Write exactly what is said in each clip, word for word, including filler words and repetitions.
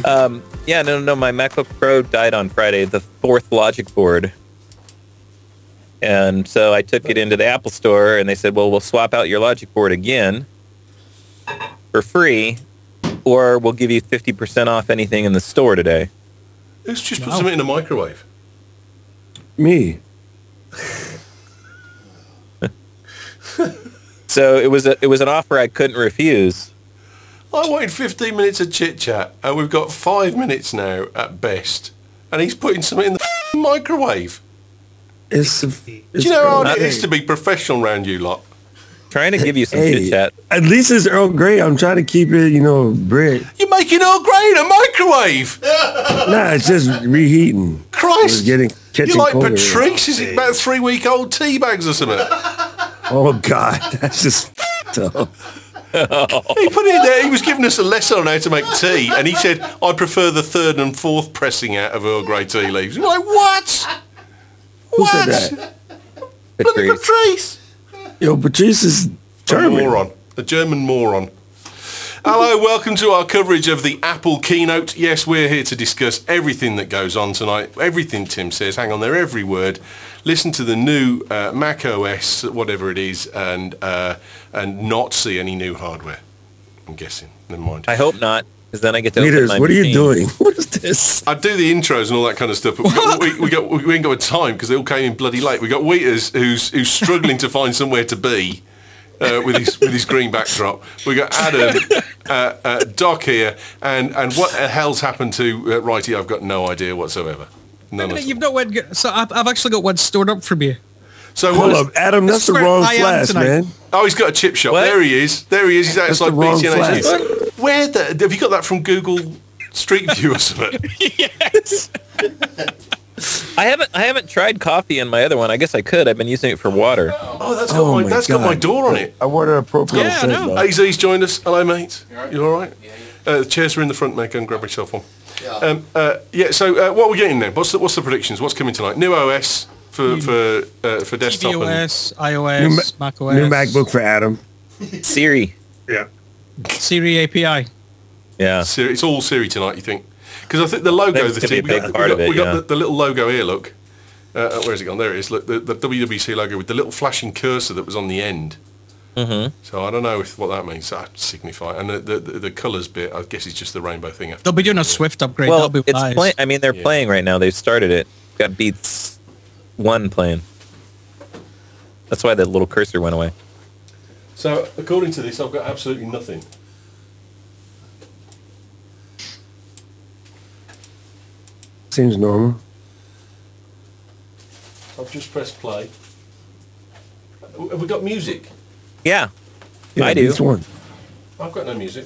Um, yeah, no, no, my MacBook Pro died on Friday, the fourth Logic board. And so I took it into the Apple store, and they said, well, we'll swap out your Logic board again for free, or we'll give you fifty percent off anything in the store today. Who's just put wow. something in the microwave? Me. So it was a, it was an offer I couldn't refuse. I wanted fifteen minutes of chit-chat, and we've got five minutes now at best, and he's putting something in the microwave. It's, it's Do you know how hard it is to be professional around you lot? Trying to give you some hey, chit-chat. At least it's Earl Grey. I'm trying to keep it, you know, bread. You're making Earl Grey in a microwave? Nah, it's just reheating. Christ. It's getting, You're like Patrice. Is it about three-week-old tea bags or something? Oh, God. That's just f***ed up. Oh. He put it in there. He was giving us a lesson on how to make tea, and he said, I prefer the third and fourth pressing out of Earl Grey tea leaves. You're like, what? Who what? said that? Patrice. Patrice. Yo, Patrice is German. A moron. A German moron. Hello, welcome to our coverage of the Apple keynote. Yes, we're here to discuss everything that goes on tonight. Everything Tim says, hang on there, every word. Listen to the new uh, Mac O S, whatever it is, and uh, and not see any new hardware. I'm guessing. Never mind. I hope not, because then I get to Leaders, open my what machine. are you doing? What is this? I do the intros and all that kind of stuff, but we, got, we, we, got, we ain't got time because they all came in bloody late. We got Wheaters, who's who's struggling to find somewhere to be. Uh, with his with his green backdrop, we got Adam, uh, uh, Doc here, and and what the hell's happened to uh, Righty? I've got no idea whatsoever. None You've not one. So I've, I've actually got one stored up from you. So hold what up, Adam. That's the wrong flash, man. Oh, he's got a chip shop. What? There he is. There he is. He's outside B T N H D. Where the? Have you got that from Google Street View or something? Yes. I haven't I haven't tried coffee in my other one. I guess I could. I've been using it for water. Oh, that's got Oh my, my that's God. got my door on it. I wanted a appropriate Yeah, I scent, know. though. A Z's joined us. Hello, mate. You all right? You all right? Yeah, yeah. Uh, the chairs are in the front, mate. Go and grab yourself one. Yeah. Um, uh, yeah. So uh, what are we getting then? What's the, what's the predictions? What's coming tonight? New O S for for uh, for desktop. tvOS, New, iOS, Ma- macOS. new MacBook for Adam. Siri. Yeah. Siri A P I. Yeah. Siri, it's all Siri tonight. You think? Because I think the logo, That's the gonna be a we big got, part we of got, it, we got yeah. the, the little logo here. Look. Uh, where's it gone? There it is. Look, the, the W W C logo with the little flashing cursor that was on the end. Mm-hmm. So I don't know if what that means. That signify and the the, the, the colours bit. I guess it's just the rainbow thing. They'll be doing a Swift upgrade. Well, That'll be it's nice. play- I mean, they're Yeah. playing right now. They've started it. Got Beats one playing. That's why that little cursor went away. So according to this, I've got absolutely nothing. Seems normal. I've just pressed play. Have we got music? Yeah, Yeah, I do. Beats one. I've got no music.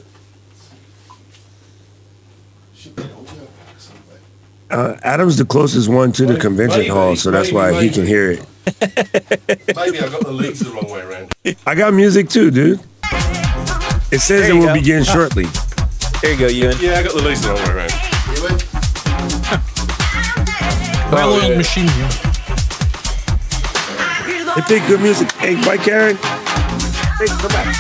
Uh, Adam's the closest one to the Maybe- convention maybe, hall, so that's maybe, why he maybe. can hear it. Maybe I got the leads the wrong way around. I got music too, dude. It says There it you will go. begin shortly. There you go, Ewan. Yeah, I got the leads the wrong way around. You win? Well-oiled yeah. machine here. They pick good music. Hey, Mike Karen. Hey, come back.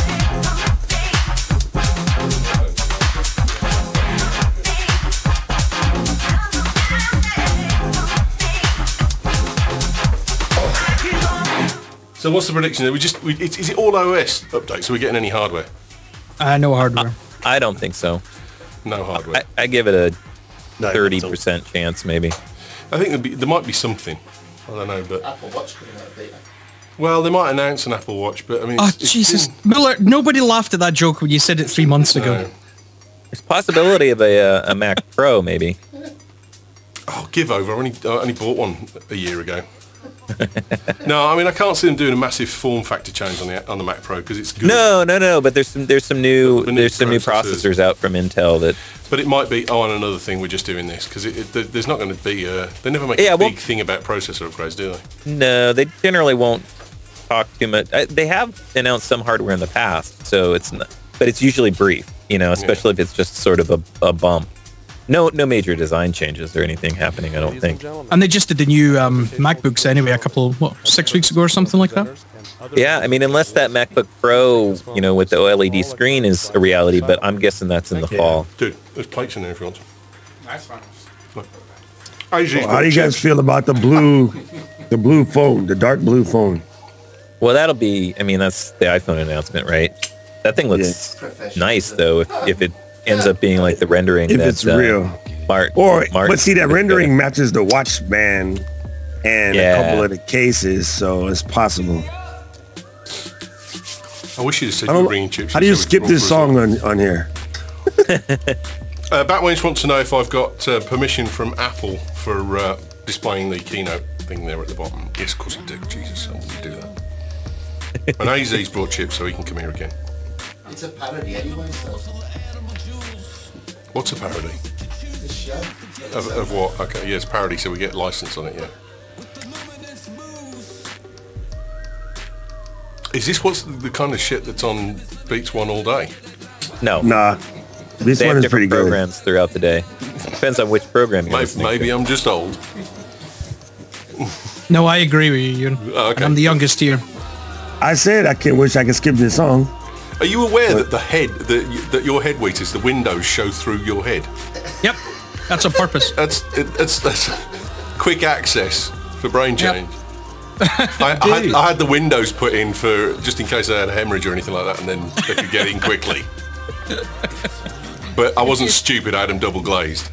So what's the prediction? We just we, it's, is it all O S updates? Are we getting any hardware? Uh, no hardware. I don't think so. No hardware. I, I give it a No, thirty not at percent chance, maybe. all. I think there'd be, there might be something. I don't know, but Apple Watch coming out of beta. well, they might announce an Apple Watch, but I mean, Oh, it's, it's Jesus. been- Miller, nobody laughed at that joke when you said it three months ago. No. There's possibility of a uh, a Mac Pro, maybe. Oh, give over! I only I only bought one a year ago. No, I mean I can't see them doing a massive form factor change on the on the Mac Pro because it's good. No, no, no. But there's some there's some new The new there's some new processors. processors out from Intel that. But it might be, oh, and another thing, we're just doing this, because it, it, there- there's not going to be, a, they never make Yeah, a well- big thing about processor upgrades, do they? No, they generally won't talk too much. Uh, They have announced some hardware in the past, so it's not, but it's usually brief, you know, especially if it's just sort of a, a bump. No, no major design changes or anything happening, I don't think. And they just did the new um, MacBooks anyway, a couple, what, six weeks ago or something like that? Yeah, I mean, unless that MacBook Pro, you know, with the OLED screen is a reality, but I'm guessing that's in the fall. Dude, There's plates in there if you want some. That's fine. A Z's How do you guys feel about the blue, the blue phone, the dark blue phone? Well, that'll be, I mean, that's the iPhone announcement, right? That thing looks nice, though, if, if it ends up being like the rendering. If that, it's uh, real. Mart, Or, Martin but see, that put rendering together. matches the watch band and Yeah. a couple of the cases, so it's possible. I wish you'd have said I you were don't, bringing chips. how do you and skip sandwich this brought for us. song on, on here? Uh, Batwings wants to know if I've got uh, permission from Apple for uh, displaying the keynote thing there at the bottom. Yes, of course I do. Jesus, I wouldn't do that. And A Z's brought chips so he can come here again. It's a parody anyway, so What's a parody? this show. Of, of what? Okay, yeah, it's parody, so we get license on it, yeah. Is this what's the, the kind of shit that's on Beats One all day? No, Nah, this they one have is pretty different good. programs throughout the day. Depends on which program you're Maybe, listening maybe to. I'm just old. No, I agree with you, Ewan. Oh, okay. And I'm the youngest here. I said I can wish I could skip this song. Are you aware that the head, that, that your head weight the windows show through your head? Yep, that's on purpose. That's it, that's, that's quick access for brain Yep. change. I, I, had, I had the windows put in for just in case I had a hemorrhage or anything like that, and then they could get in quickly. But I wasn't stupid. I had them double glazed.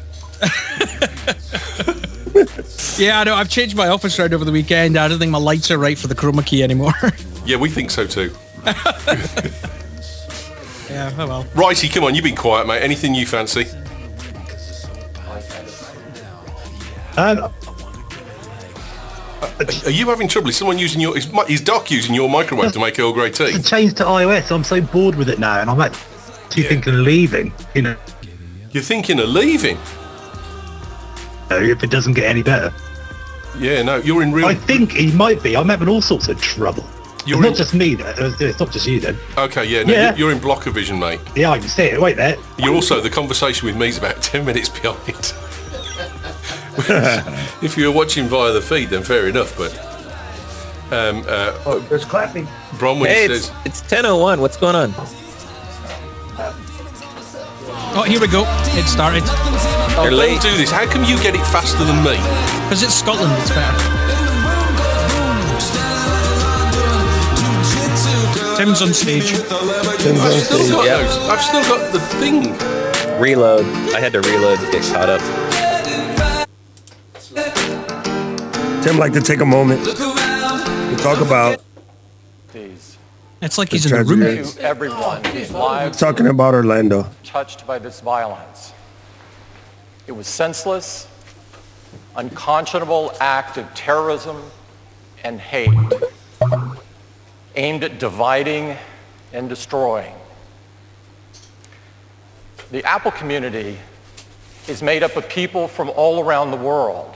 Yeah, I know. I've changed my office around over the weekend. I don't think my lights are right for the chroma key anymore. Yeah, we think so too. Yeah, oh well. Righty, come on, you've been quiet, mate. Anything you fancy? Um, Are you having trouble? Is someone using your? Is, is Doc using your microwave to make Earl Grey tea? to change to iOS, I'm so bored with it now, and I'm actually Yeah. thinking of leaving. You know, You're thinking of leaving? if it doesn't get any better. Yeah, no, you're in real. I think he might be. I'm having all sorts of trouble. You're it's not in- just me. Though. It's it's not just you then. Okay, yeah, no, Yeah. you're- you're in blocker vision, mate. Yeah, I can see it. Wait there. You're also, the conversation with me is about ten minutes behind. If you were watching via the feed, then fair enough, but um, uh, Oh, there's clapping. Bronwyn Hey, it's, says, it's ten oh one. What's going on? Oh, here we go. It started. oh, They're don't late. do this. How come you get it faster than me? Because it's Scotland, it's better. Tim's on stage. Tim's on I've still stage. got Yeah. those. I've still got the thing. Reload. I had to reload to get caught up. Tim like to take a moment to talk about It's like he's The in the room. tragedy. To everyone whose lives talking about Orlando. were touched by this violence. It was senseless, unconscionable act of terrorism and hate aimed at dividing and destroying. The Apple community is made up of people from all around the world,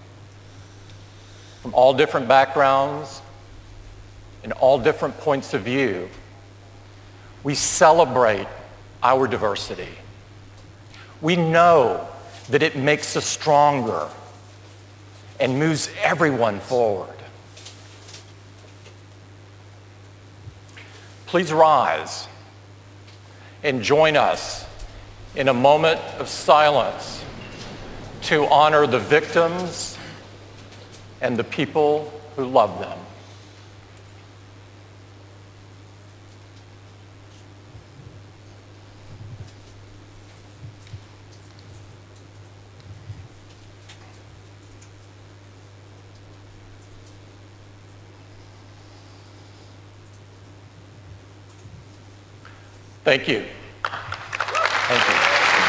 from all different backgrounds and all different points of view. We celebrate our diversity. We know that it makes us stronger and moves everyone forward. Please rise and join us in a moment of silence to honor the victims and the people who love them. Thank you. Thank you.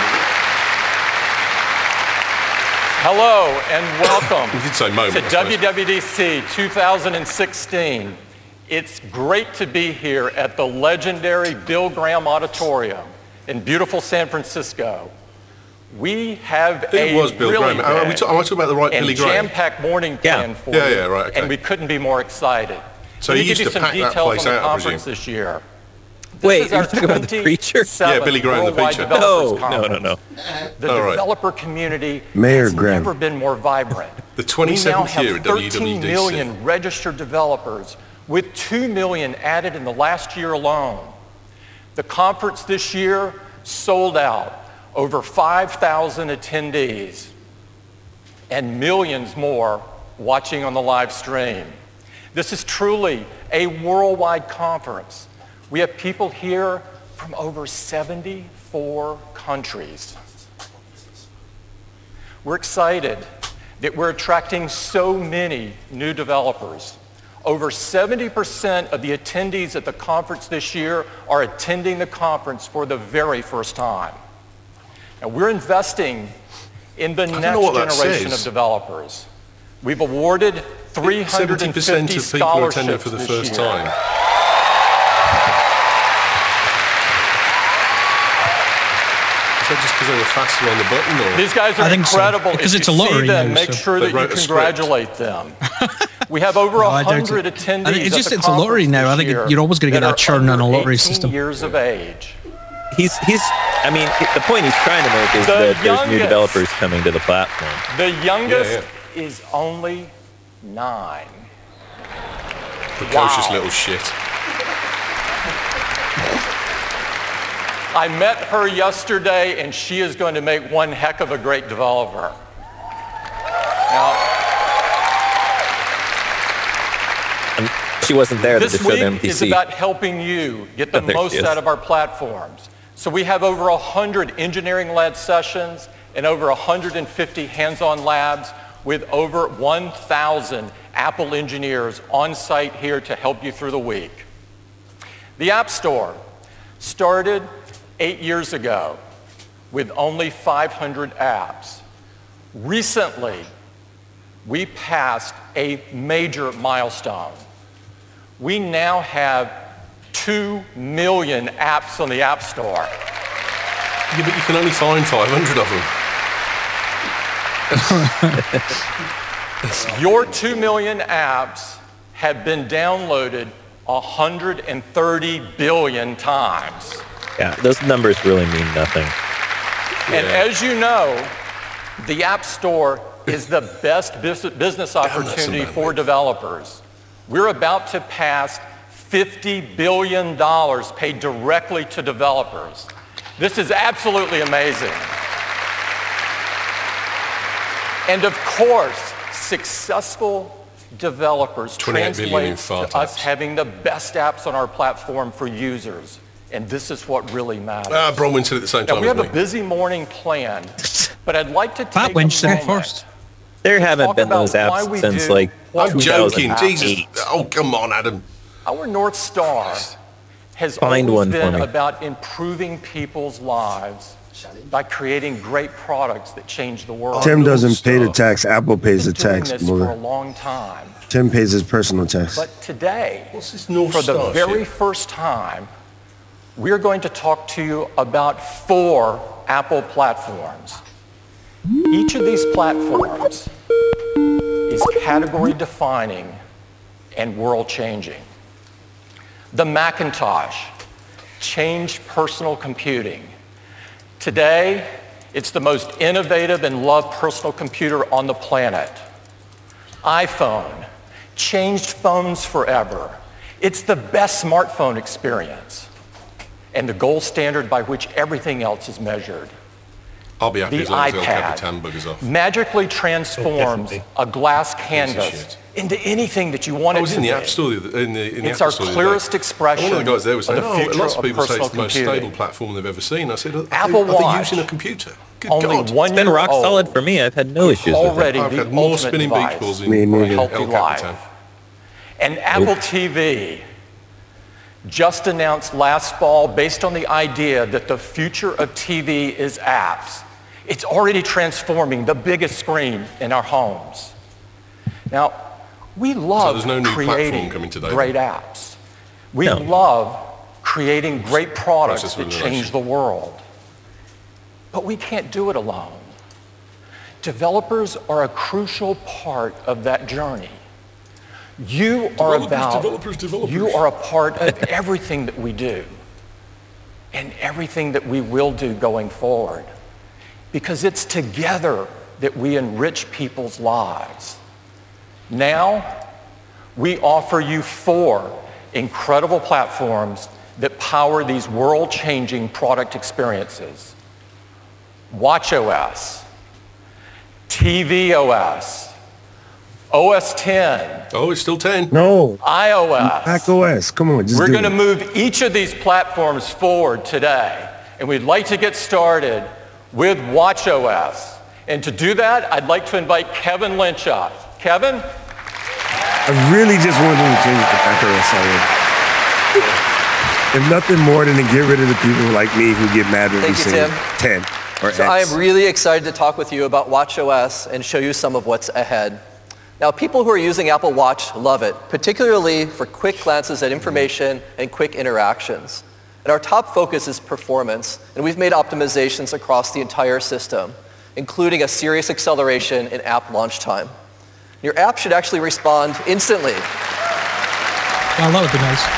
Hello and welcome You did say moment, to I suppose. W W D C two thousand sixteen. It's great to be here at the legendary Bill Graham Auditorium in beautiful San Francisco. We have It a was Bill really Graham. Are we big ta- am I talking about the right and Billy Graham? jam-packed morning Yeah. planned for Yeah, you, yeah, right, okay. and we couldn't be more excited. So Let he me used give you to some pack that details place on the out, I conference presume. this year. This Wait, is you're our talking about the preacher? Yeah, Billy Graham, the Worldwide preacher. Developers No, no, no, Conference. no. The All right. developer community Mayor has Graham. never been more vibrant. The We now twenty-seventh year have at W W thirteen D C. million registered developers, with two million added in the last year alone. The conference this year sold out over five thousand attendees, and millions more watching on the live stream. This is truly a worldwide conference. We have people here from over seventy-four countries. We're excited that we're attracting so many new developers. Over seventy percent of the attendees at the conference this year are attending the conference for the very first time. And we're investing in the next generation says. of developers. We've awarded three hundred fifty seventy percent of people are attending scholarships for the this first year. time. Is that just because they were faster on the button? Or? These guys are I think so, incredible. because If it's you a lottery see them, now, make so- sure They that you wrote a script. congratulate them. We have over No, a I doubt hundred it. attendees. I think it's at just the it's a lottery conference now. I this think it- year you're always gonna get that that are churn on a under lottery eighteen system. years of age. He's he's. I mean, the point he's trying to make is The that there's new youngest. developers coming to the platform. The youngest Yeah, is only nine. Precocious Wow. little shit. I met her yesterday, and she is going to make one heck of a great developer. Now, She wasn't there to this show the week M P is C. about helping you get the Oh, there most she is. out of our platforms. So we have over one hundred engineering-led sessions and over one hundred fifty hands-on labs with over one thousand Apple engineers on site here to help you through the week. The App Store started eight years ago with only five hundred apps. Recently, we passed a major milestone. We now have two million apps on the App Store. Yeah, but you can only find five hundred of them. Your two million apps have been downloaded one hundred thirty billion times. Yeah, those numbers really mean nothing. And Yeah. as you know, the App Store is the best bus- business opportunity some for bandwidth. developers. We're about to pass fifty billion dollars paid directly to developers. This is absolutely amazing. And of course, successful developers twenty-eight billion in translate fart to us apps. having the best apps on our platform for users. And this is what really matters. Ah, Bronwyn said it at the same Now, time we as have a me. busy morning planned, but I'd like to take Pat a Winch said it moment first. There haven't talk been about those why apps we since do like what I'm we do. joking, two thousand eight. Jesus. Oh, come on, Adam. Our North Star has Find always one for been me. about improving people's lives by creating great products that change the world. Tim doesn't pay the Stop. tax. Apple pays the We've been doing tax. this for a Mother. long time. Tim pays his personal tax. But today, What's this North for the Star very shit? first time, we're going to talk to you about four Apple platforms. Each of these platforms is category defining and world changing. The Macintosh changed personal computing. Today, it's the most innovative and loved personal computer on the planet. iPhone changed phones forever. It's the best smartphone experience and the gold standard by which everything else is measured. I'll be happy The as long as they'll have the iPad tan buggers off. magically transforms Definitely. a glass of canvas shit. into anything that you want I it was to in the be. App Store, the other- in the, in the It's App our Store the other clearest day. expression And one of the guys there was of saying, the oh, future lots of of people say it's the personal most computing. stable platform they've ever seen. I said, are, Apple they, are they Watch. using a computer? Good Only God. one It's been year rock old, solid for me. I've had no issues with already it. I've the had more ultimate spinning device beach balls in Me El neither. healthy Capitan. life. And Apple T V just announced last fall, based on the idea that the future of T V is apps. It's already transforming the biggest screen in our homes. Now, we love there's no new platform creating coming today, great apps. We No. love creating great products Process that elimination. change the world. But we can't do it alone. Developers are a crucial part of that journey. You are Developers, about, developers, developers. you are a part of everything that we do and everything that we will do going forward, because it's together that we enrich people's lives. Now, we offer you four incredible platforms that power these world-changing product experiences. watchOS, tvOS, O S ten. Oh, it's still ten. No. iOS. Mac O S. Come on, just We're do going to it. move each of these platforms forward today, and we'd like to get started with watchOS. And to do that, I'd like to invite Kevin Lynch up. Kevin? I really just wanted to change the Mac O S already. If nothing more than to get rid of the people like me who get mad when we Thank you, say Tim. ten or So X. I am really excited to talk with you about watchOS and show you some of what's ahead. Now, people who are using Apple Watch love it, particularly for quick glances at information and quick interactions. And our top focus is performance, and we've made optimizations across the entire system, including a serious acceleration in app launch time. Your app should actually respond instantly. Well, that would be nice.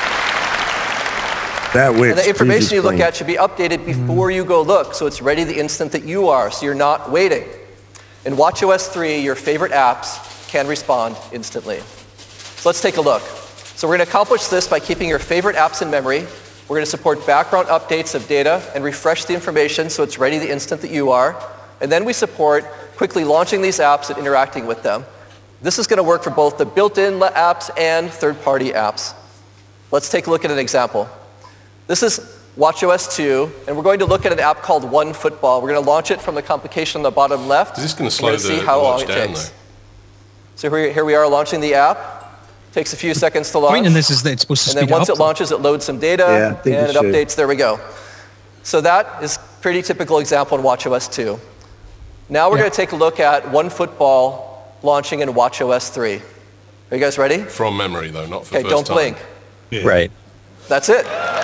That which, And the information you look explain. at should be updated before you go look, so it's ready the instant that you are, so you're not waiting. In watchOS three, your favorite apps can respond instantly. So let's take a look. So we're going to accomplish this by keeping your favorite apps in memory. We're going to support background updates of data and refresh the information so it's ready the instant that you are. And then we support quickly launching these apps and interacting with them. This is going to work for both the built-in apps and third-party apps. Let's take a look at an example. This is watchOS two, and we're going to look at an app called OneFootball. We're going to launch it from the complication on the bottom left. Is this going to We're slow gonna the, see how the long watch it down, takes. though? So here, here we are launching the app. Takes a few seconds to launch. Point in this is that it's supposed to And speed then once it it up. launches, it loads some data, Yeah, I think and it it should. updates. There we go. So that is pretty typical example in watchOS two. Now we're Yeah. going to take a look at OneFootball launching in watchOS three. Are you guys ready? From memory, though, not for Okay, first don't time. blink. Right. That's it.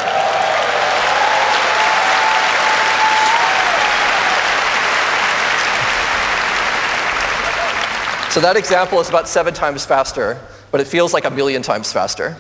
So that example is about seven times faster, but it feels like a million times faster.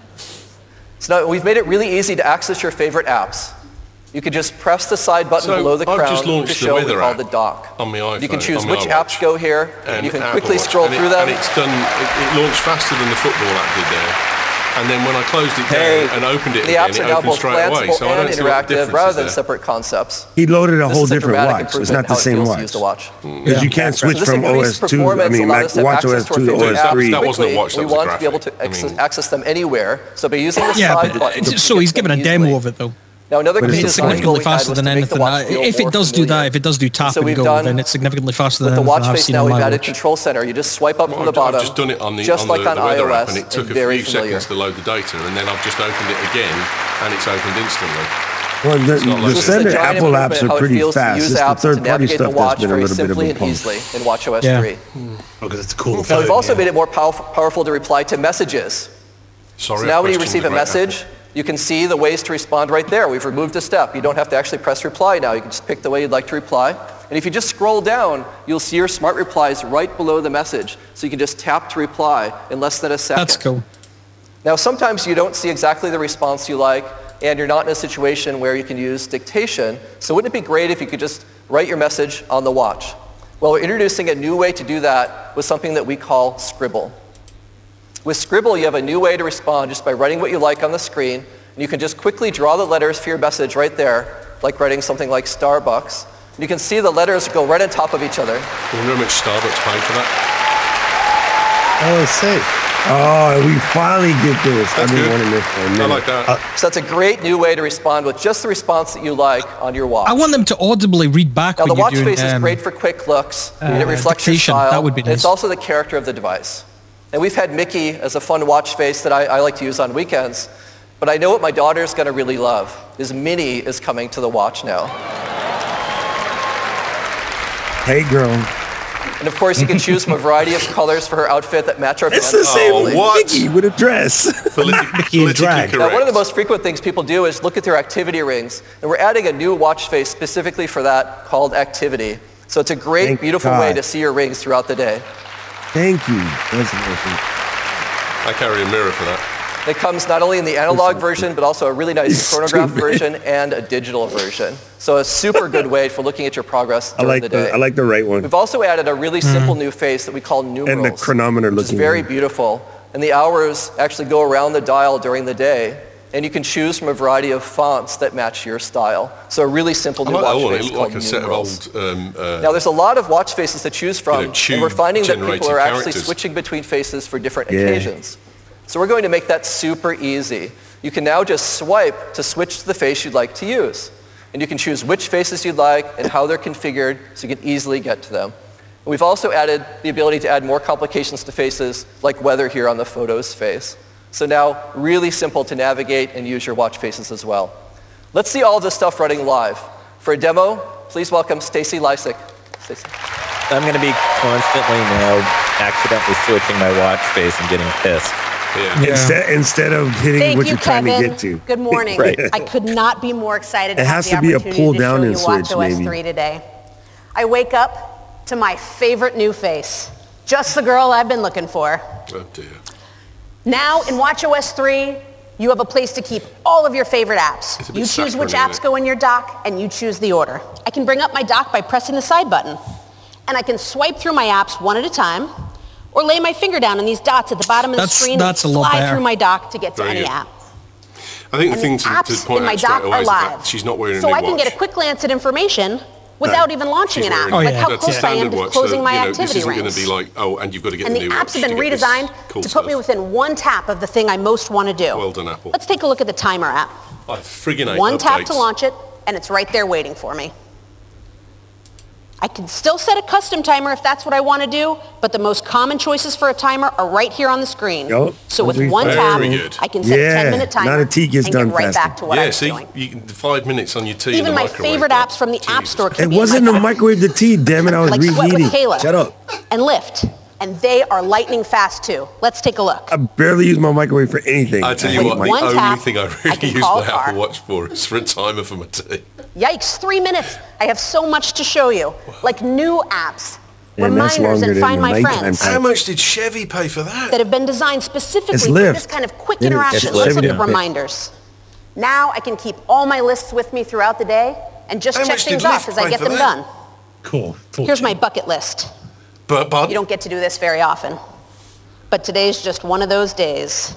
So now we've made it really easy to access your favorite apps. You can just press the side button So below the I've crown just to launched the show what we weather call app the dock. on my iPhone, You can choose on my which iWatch. apps go here, and And you can Apple quickly Watch. scroll and through it, them. And it's done, it, it launched faster than the football app did there. And then when I closed it Hey, down and opened it the again, apps it are now opened both straight away. glanceable So I and don't see what the interactive difference rather is than there. separate concepts. He loaded a This whole is a different dramatic watch. It's improvement not in how the it same feels to watch. use the watch. Because you can't So switch this from O increased S two, I performance mean, allowed Mac, us to have watch O access S to our two to favorite O S apps three. That wasn't a quickly. watch, that We was a want to be able to graphic. I access, mean- access them anywhere. So by using the Yeah, side but button, it's- you so can he's get given a them demo easily. of it though. Now another But key it's design goal Significantly we had faster was than to make the anything. watch Uh, feel If more it does do that, familiar. if it does do tap So and we've go, done then it's significantly faster With than the anything watch I've face seen now, on we've my added watch. Control Center. You just swipe up Well, from the I've- bottom, I've just done it on the, just on like the, on the weather iOS, app, and it took and a very few familiar. seconds to load the data, and then I've just opened it again, and it's opened instantly. Well, the, not like the this. This is a standard giant Apple improvement apps in how are it pretty feels to fast. use It's the apps to third-party navigate stuff the that's watch been a very little bit of simply a and pump. easily in watchOS Yeah. three. Because it's a cool Now phone. we've also yeah. made it more powerful, powerful to reply to messages. Sorry, So I now when you questioned receive the a great message, you can see the ways to respond right there. We've removed a step. You don't have to actually press reply now. You can just pick the way you'd like to reply. And if you just scroll down, you'll see your smart replies right below the message. So you can just tap to reply in less than a second. That's cool. Now sometimes you don't see exactly the response you like, and you're not in a situation where you can use dictation. So wouldn't it be great if you could just write your message on the watch? Well, we're introducing a new way to do that with something that we call Scribble. With Scribble, you have a new way to respond just by writing what you like on the screen, and you can just quickly draw the letters for your message right there, like writing something like Starbucks. And you can see the letters go right on top of each other. I wonder how much Starbucks paid for that. Oh, I see. Oh, we finally get this. I've That's been good. wanting this for a minute. I like that. So that's a great new way to respond with just the response that you like on your watch. I want them to audibly read back Now when the you're watch doing face is um, great for quick looks, and uh, it reflects your dictation. style. That would be and it's nice. also the character of the device. And we've had Mickey as a fun watch face that I, I like to use on weekends. But I know what my daughter's going to really love is Minnie is coming to the watch now. Hey, girl. And of course, you can choose from a variety of colors for her outfit that match our It's pants. the same Oh, with what? Mickey with a dress. Politi- Mickey in politically drag. correct. Now, one of the most frequent things people do is look at their activity rings, and we're adding a new watch face specifically for that called Activity. So it's a great, Thank beautiful God. way to see your rings throughout the day. Thank you. That's amazing. I carry a mirror for that. It comes not only in the analog version, but also a really nice chronograph version and a digital version. So a super good way for looking at your progress I during like the the day. I like the right one. We've also added a really simple new face that we call numerals. And the chronometer which is looking very one. beautiful. And the hours actually go around the dial during the day. and you can choose from a variety of fonts that match your style. So a really simple new I like that watch one. face It looked like called a set of Numerals. old... Um, uh, Now, there's a lot of watch faces to choose from, You know, and we're finding that people tube-generated are actually characters. switching between faces for different Yeah. occasions. So we're going to make that super easy. You can now just swipe to switch to the face you'd like to use. And you can choose which faces you'd like and how they're configured so you can easily get to them. And we've also added the ability to add more complications to faces, like weather here on the photos face. So now, really simple to navigate and use your watch faces as well. Let's see all of this stuff running live. For a demo, please welcome Stacy Lysick. Stacy. I'm going to be constantly now accidentally switching my watch face and getting pissed. yeah. Instead, instead of hitting Thank what you, you're trying Kevin. to get to. Good morning. Right. I could not be more excited to It have has the to be a opportunity pull to down show and you switch, WatchOS maybe. three today. I wake up to my favorite new face, just the girl I've been looking for. Oh, dear. Now in WatchOS three, you have a place to keep all of your favorite apps. It's a bit You choose which saccharine, apps isn't it? go in your dock, and you choose the order. I can bring up my dock by pressing the side button, and I can swipe through my apps one at a time, or lay my finger down on these dots at the bottom of the That's- screen that's a and lot fly better. through my dock to get to Very any good. app. I think the And thing the to, to apps point in my out straight dock away are is the live. fact she's not wearing a So new I can watch. get a quick glance at information without even launching She's an app. wearing- Oh, Like yeah. how That's close a I am standard to watch, closing so, my you know, activity this isn't going rings. to be like, oh, and you've got to get And the the new apps watch. have been You get this redesigned cool to put me stuff. within one tap of the thing I most want to do. Well done, Apple. Let's take a look at the timer app. Like friggin' eight One tap updates. to launch it, and it's right there waiting for me. I can still set a custom timer if that's what I want to do, but the most common choices for a timer are right here on the screen. Yup. So with Very one tap, good. I can set a Yeah, ten minute timer not a T gets and done get right faster. back to what Yeah, I was see, doing. you can, five minutes on your tea in Even the my microwave. favorite but apps from the App Jesus Store It can be in wasn't my the dock. microwave the tea, damn it. I was Like Sweat with reheating. Kayla. Shut up. And Lyft. And they are lightning fast too. Let's take a look. I barely use my microwave for anything. I tell you With what, the one only tap, thing I I really can use call my a car. Apple Watch for is for a timer for my tea. Yikes, three minutes. I have so much to show you. Like new apps, And that's reminders, longer and than Find the My nighttime Friends time. How much did Chevy pay for that? that have been designed specifically It's for Lyft. this kind of quick It is- interaction. it's Let's look Lyft. at reminders. Now I can keep all my lists with me throughout the day and just How check much did things off Lyft as I pay get for them that? done. Cool. Here's my bucket list. But, but You don't get to do this very often. But today's just one of those days.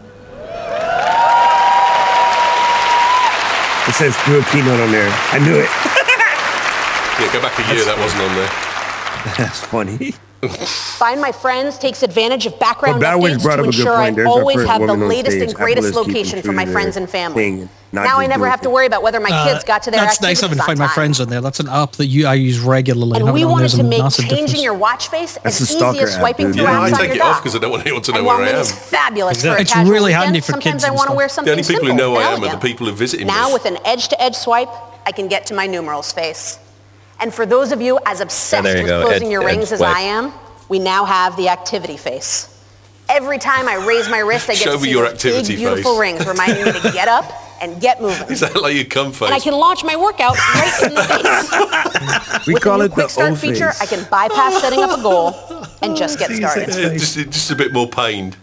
It says do a keynote on there. I knew it. yeah, go back a year, that wasn't on there. That's funny. Find My Friends takes advantage of background Well, Badwich updates brought to up a good ensure I point. There's our always first have the woman on latest stage. and greatest Apple is keeping location for true my to friends their and family. thing, not Now I just never doing have to it. worry about whether my Uh, kids got to their That's nice activities having on Find My time. Friends on there. That's an app that you I use regularly. And Having we it on wanted there's to a make massive changing difference. your watch face That's as the easy stalker as swiping app, through dude. Yeah, apps I on take your it off dock. because I don't want anyone to know And where while I am. Mini's fabulous for a It's casual really weekend, handy for sometimes kids I and want to stuff. wear The something only people who simple know and I am are the elegant. people who visit him. Now with an edge-to-edge swipe, I can get to my numerals face. And for those of you as obsessed there you with go, closing your edge-to-edge rings as swipe. I am, we now have the activity face. Every time I raise my wrist, I get Show to me see your those big, activity beautiful face. rings reminding me to get up and get moving. Is that like your cum face? And I can launch my workout right from the face. We With call the new it the Quick Start O feature, face. I can bypass setting up a goal and just get started. Yeah, just, just a bit more pained.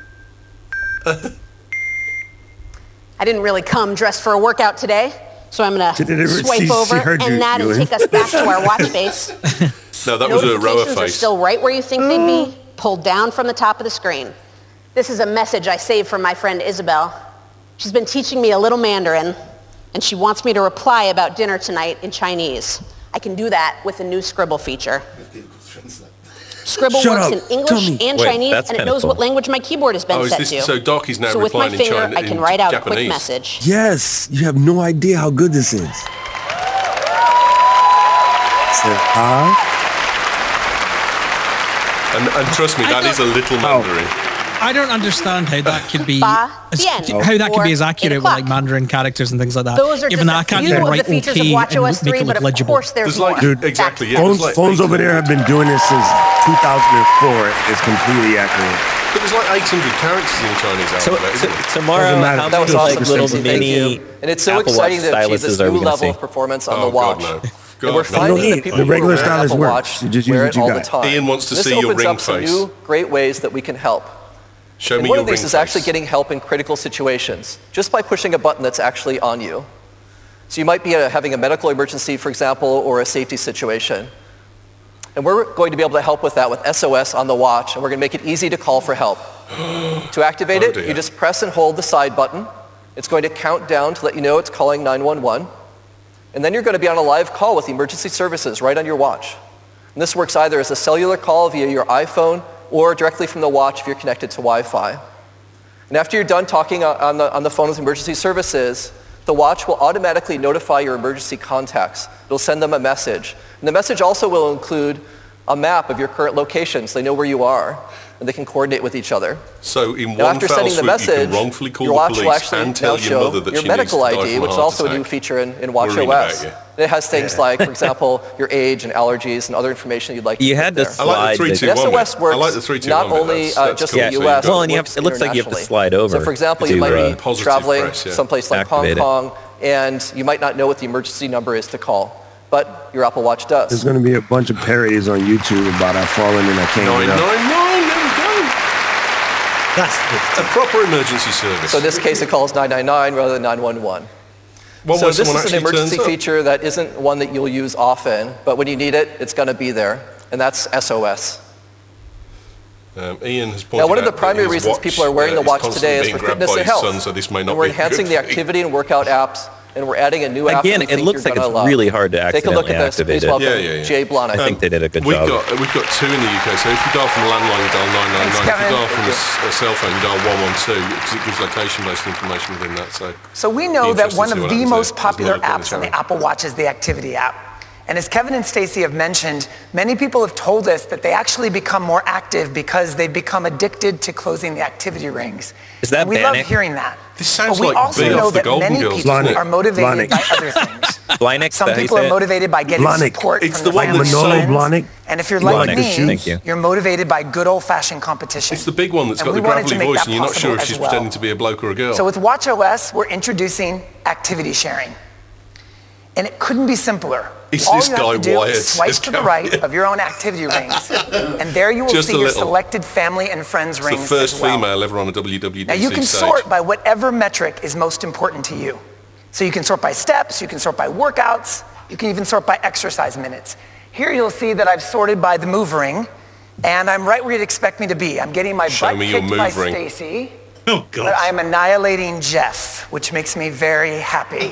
I didn't really come dressed for a workout today, so I'm going She to didn't swipe see- she over heard you, and that and Ewan. take us back to our watch face. No, that was a rower Notifications are face. still right where you think they'd be, pulled down from the top of the screen. This is a message I saved from my friend Isabel. She's been teaching me a little Mandarin, and she wants me to reply about dinner tonight in Chinese. I can do that with the new Scribble feature. Scribble Shut works up. in English Tell me. and Wait, Chinese, that's and it kinda knows cool. what language my keyboard has been Oh, is set this- to. so Doc is now so with my replying in finger, China- I can in write out a quick Japanese. message. Yes, you have no idea how good this is. Said, ah, And, and trust me, I that is a don't- little Oh. Mandarin. I don't understand how that could be Ba as, bien. how that could be Or as accurate eight with like o'clock. Mandarin characters and things like that. Those are Given just that I a can't few even of write the features okay of WatchOS and make three, it but look of legible. course there's, There's like- more. Dude, exactly, Back- yeah. phones, like phones eight- over there have been doing this since two thousand four. It's completely accurate. But there's like eight hundred characters in the Chinese So, alphabet, so isn't there? tomorrow, Doesn't matter. how That many was like awesome, little Stacey. Thank mini you. And it's so Apple exciting Watch to achieve this styluses are we new gonna level see? of performance on Oh, the watch. God, no. And we're God, no. finding You don't that need- people the who regular wear an stylus Apple works. Watch You just use wear what it you all got. the time. Ian wants to this see your opens ring up some face. new great ways that we can help. Show And me one your of these ring is actually face. getting help in critical situations, just by pushing a button that's actually on you. So you might be uh, having a medical emergency, for example, or a safety situation. And we're going to be able to help with that with S O S on the watch, and we're going to make it easy to call for help. To activate Oh, it, dear. you just press and hold the side button, It's going to count down to let you know it's calling nine one one. And then you're going to be on a live call with emergency services right on your watch. And this works either as a cellular call via your iPhone or directly from the watch if you're connected to Wi-Fi. And after you're done talking on the, on the phone with emergency services, the watch will automatically notify your emergency contacts. It'll send them a message. And the message also will include a map of your current location so they know where you are and they can coordinate with each other. So in now, one after foul sending the swoop, message, you can wrongfully call your the watch will police actually and tell now your show mother that your she medical needs to die I D, from which a is heart also a new attack. feature in, in Worrying WatchOS. about you. And it has things Yeah. like, for example, your age and allergies and other information you'd like to You put had to there. I like slide the three, the- two, The one S O S bit. works I like the three, two, not one bit. only That's- uh, that's just cool. in the Yeah. U S, Well, but and you have- works it looks like you have to internationally. slide over So for example, you to, might uh, be Positive traveling press, yeah. someplace like Hong Activate it. Kong and you might not know what the emergency number is to call, but your Apple Watch does. There's going to be a bunch of parodies on YouTube about I fallen and I can't nine get up. nine nine, there we go. That's A proper emergency service. So in this case, it calls nine nine nine rather than nine one one. One So where this someone is an actually emergency turns up. feature that isn't one that you'll use often, but when you need it, it's going to be there, and that's S O S. Um, Ian has pointed Now, one of the out that primary his reasons watch, people are wearing uh, the watch constantly today is being for grabbed fitness by and his health. son, so this may not and we're be a good enhancing the thing. activity and workout apps, and we're adding a new app. Again, that we it think looks you're like it's gonna love. really hard to Take a look at accidentally this. activate Please it. welcome Yeah, yeah, yeah. Jay Blahnik. I think they did a good We've job. got we've got two in the U K. So if you dial from a landline, you dial nine nine nine. If you Kevin. dial from a, s- a cell phone, you dial one one two because it gives location-based information within that. So So we know Be that interesting one to see of what the happens most there. popular There's another apps on the channel. Apple Watch is the Activity app. And as Kevin and Stacey have mentioned, many people have told us that they actually become more active because they become addicted to closing the activity rings. Is that And we love Bannock? hearing that. This sounds but we like also Big know Off the that Golden many Girls, people doesn't it? are motivated Blahnik. by other things. Blahnik, Some is that how you people say are it? motivated by getting Blahnik. support It's from the one family that's and Manolo friends. Blahnik. And if you're You like like me, this shoe? Thank you. you're motivated by good old-fashioned competition. It's the big one that's And got we the wanted to gravelly make voice, that and you're not sure if possible she's as well. pretending to be a bloke or a girl. So with WatchOS, we're introducing activity sharing. And it couldn't be simpler. Is All this you have guy to do wired? is swipe This to the guy- right of your own activity rings, and there you will Just see a your little. selected family and friends It's the rings first as well. female ever on a W W D Now C you can stage. sort by whatever metric is most important to you. So you can sort by steps, you can sort by workouts, you can even sort by exercise minutes. Here you'll see that I've sorted by the move ring, and I'm right where you'd expect me to be. I'm getting my Show butt me your kicked by move ring. Stacey, Oh, but God. I'm annihilating Jeff, which makes me very happy.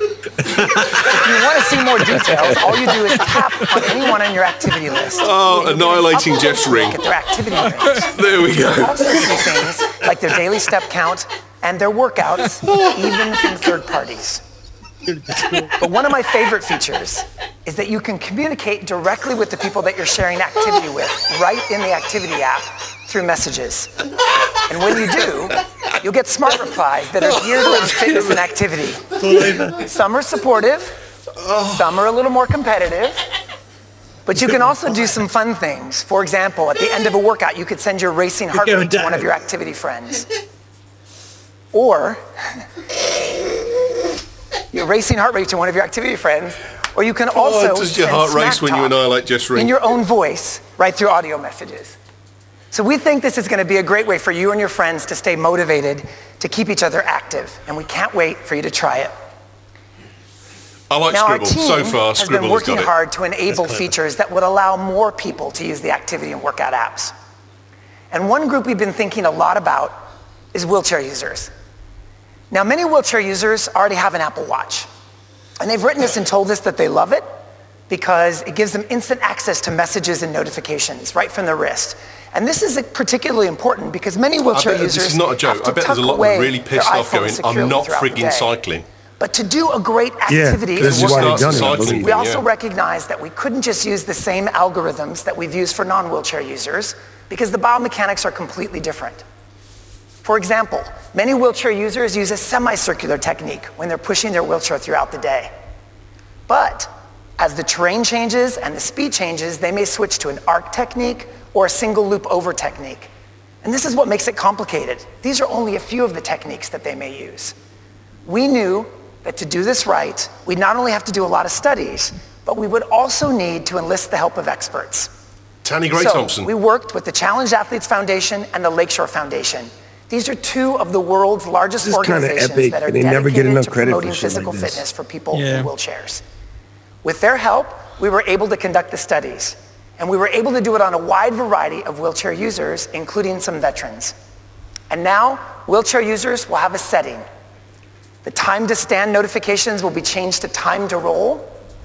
If you want to see more details, all you do is tap on anyone on your activity list. Oh, And you'll get an annihilating up-close Jeff's look ring. At their activity rings. There we You go. also see things like their daily step count and their workouts, even from third parties. But one of my favorite features is that you can communicate directly with the people that you're sharing activity with right in the activity app through messages. And when you do, you'll get smart replies that are geared around fitness and activity. Some are supportive, some are a little more competitive, but you can also do some fun things. For example, at the end of a workout, you could send your racing heart going rate to one down. of your activity friends. Or your racing heart rate to one of your activity friends, or you can also Oh, does your send heart smack race when you talk annihilate Jeff's ring? in your own voice, right through audio messages. So we think this is going to be a great way for you and your friends to stay motivated, to keep each other active, and we can't wait for you to try it. I like Now Scribble. our team So far, has Scribble been has working got it. hard to enable features that would allow more people to use the activity and workout apps. And one group we've been thinking a lot about is wheelchair users. Now, many wheelchair users already have an Apple Watch, and they've written us and told us that they love it because it gives them instant access to messages and notifications right from their wrist. And this is particularly important because many wheelchair I bet, users this is not a have joke. to I bet tuck there's a lot away of really their pissed off iPhone going, securely I'm not throughout the frigging day. cycling. But to do a great Yeah, activity this and is why workout, they've done it, I cycling. believe. we also Yeah. recognize that we couldn't just use the same algorithms that we've used for non-wheelchair users because the biomechanics are completely different. For example, many wheelchair users use a semicircular technique when they're pushing their wheelchair throughout the day. But as the terrain changes and the speed changes, they may switch to an arc technique or a single loop over technique. And this is what makes it complicated. These are only a few of the techniques that they may use. We knew that to do this right, we'd not only have to do a lot of studies, but we would also need to enlist the help of experts. Tanny Gray so Thompson. we worked with the Challenged Athletes Foundation and the Lakeshore Foundation. These are two of the world's largest This is kinda organizations epic, that are and they dedicated never get enough to credit for promoting shit like physical this. fitness for people Yeah. in wheelchairs. With their help, we were able to conduct the studies, and we were able to do it on a wide variety of wheelchair users, including some veterans. And now, wheelchair users will have a setting. The time to stand notifications will be changed to time to roll.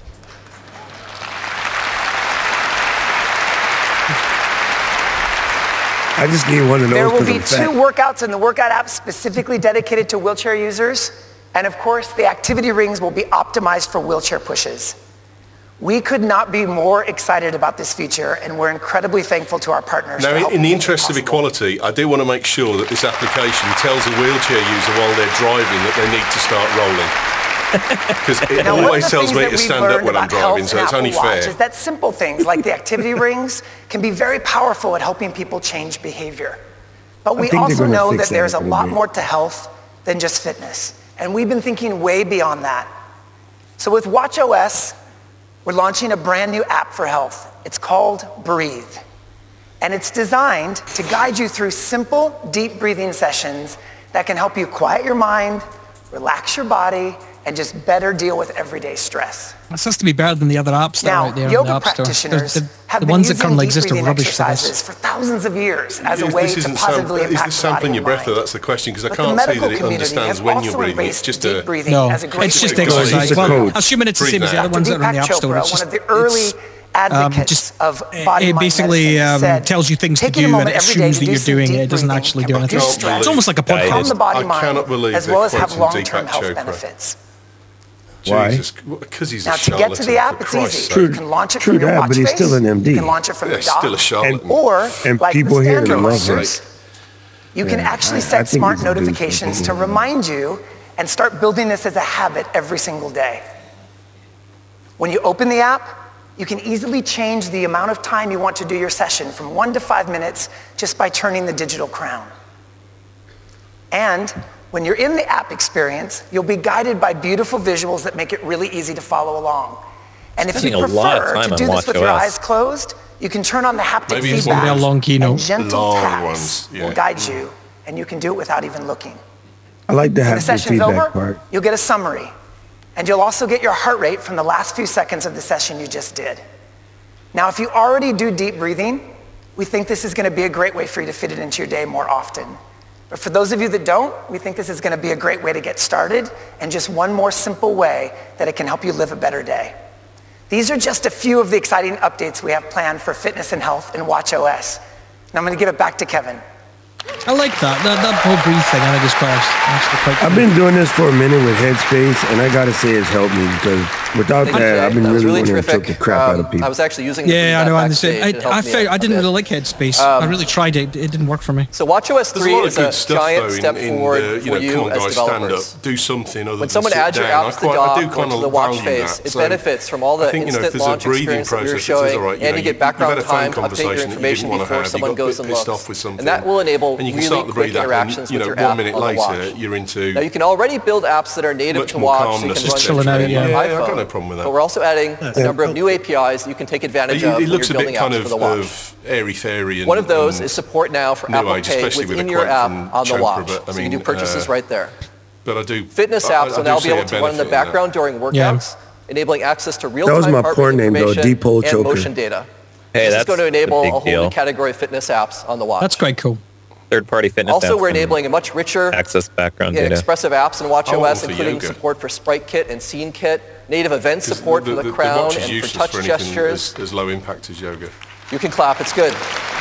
I just need one of those. There will 'cause be I'm two fat. workouts in the workout app specifically dedicated to wheelchair users. And of course, the activity rings will be optimized for wheelchair pushes. We could not be more excited about this feature, and we're incredibly thankful to our partners. Now, for in, helping in the make it interest of possible. equality, I do want to make sure that this application tells a wheelchair user while they're driving that they need to start rolling. Because it Now, one of always the tells things me that to we've stand up learned when I'm about driving, health so and it's only Apple Watch fair. is that simple things like the activity rings can be very powerful at helping people change behavior. But we think they're also gonna know fix that there's that a a lot little bit. more to health than just fitness. And we've been thinking way beyond that. So with watchOS, we're launching a brand new app for health. It's called Breathe. And it's designed to guide you through simple, deep breathing sessions that can help you quiet your mind, relax your body, and just better deal with everyday stress. This has to be better than the other apps that Now, are out there in yoga the App Store. practitioners The, the, have the been ones that using currently deep exist are breathing rubbish for exercises this. for thousands of years as a Is- way this to isn't positively sam- impact Is this the body sampling and your breath, mind. though? That's the question, because I But the can't see medical that it community understands has when you're also breathing. It's embraced just deep a... breathing No, as a great it's just way to exercise. exercise. It's a Well, code. assuming it's the Breathe same as the that. other ones that are in the Deepak App Store. Chopra, It's just, one of the early it's, advocates um, just, of it- body it mind basically medicine, um, said, tells you things to "Taking a do and moment it every day assumes to that do you're some doing deep it. It doesn't breathing actually can do anything. reduce Can't stress, It's almost like a believe- calm podcast. the body I mind, cannot believe as they're well as have quoting long-term Deepak health Chopra. benefits. Why? Jesus, because he's a Now, to get charlatan, to the app, for it's Christ's easy. sake. You can launch it True from your that, watch but he's face. still an M D. You can launch it from Yeah, your dock. still a charlatan. Or, And like people the here stand love him. reminders, you can Yeah, actually I- I set think smart he's a douche, notifications but- to remind you and start building this as a habit every single day. When you open the app, you can easily change the amount of time you want to do your session from one to five minutes just by turning the digital crown. And when you're in the app experience, you'll be guided by beautiful visuals that make it really easy to follow along. And if you Spending a lot of prefer time to on do this with your watchOS. eyes closed, you can turn on the haptic Maybe it's feedback. one of those long keynote. And gentle Long taps ones, yeah. will guide you, and you can do it without even looking. I like to When have the the session's feedback over, part. you'll get a summary. And you'll also get your heart rate from the last few seconds of the session you just did. Now, if you already do deep breathing, we think this is going to be a great way for you to fit it into your day more often. But for those of you that don't, we think this is going to be a great way to get started and just one more simple way that it can help you live a better day. These are just a few of the exciting updates we have planned for fitness and health in watchOS. Now I'm going to give it back to Kevin. I like that. That, that whole breathe thing, I think, is quite, actually quite I've cool. been doing this for a minute with Headspace, and I gotta say it's helped me because without Thank you, that, Jay. I've been That was really, really wanting to choke terrific. the crap out Um, of people. I was actually using the Yeah, I feedback know. I backstage. understand. It I, helped I, me found, a I didn't bit. really like Headspace. Um, I really tried it. It didn't work for me. So watchOS There's a three lot of is good a stuff, giant though, step in, in forward the, you for know, you come on, as guys, stand developers. up, do something other When than someone sit adds your down. apps I to quite, dock I do or kind to of the watch value face, that. it So benefits from all the I think, you know, if instant there's a launch breathing experience that we were process, it's showing, all right, you and know, you get you've background had a phone time, update your conversation that you information didn't want to before have, you someone got a goes bit and pissed looks. off with something, And that will enable and you can really start the quick breathe app, interactions and, you with know, your one app minute on the later, watch. you're into Now you can already build apps that are native much to more watch, so you calmness, can run Just chilling out, straight yeah. on Yeah, your I've got iPhone. no problem with that. But we're also adding a number of new A P Is you can take advantage It, of it when looks a you're bit building kind apps of, for the watch. of airy-fairy. And, One of those and is support now for New Apple Age, Pay especially with a within your quote app from on the Chopra, watch. but, I So you can mean, do purchases uh, right there. But I do. Fitness I- I- apps I will do now see be a able to run in the benefit in that. background during workouts, enabling access to real-time was my heart porn rate name, though, information Deep Hole and Choker. motion data. Hey, this that's is going to a enable big a whole deal. new category of fitness apps on the watch. That's quite cool. Third-party fitness Also, apps we're can enabling a much richer access background and data. expressive apps in watchOS, Oh, for including yoga. support for Sprite Kit and Scene Kit, native event 'Cause support the, for the, the crown watch is and for useless touch for anything gestures. as, as low impact as yoga. You can clap, it's good.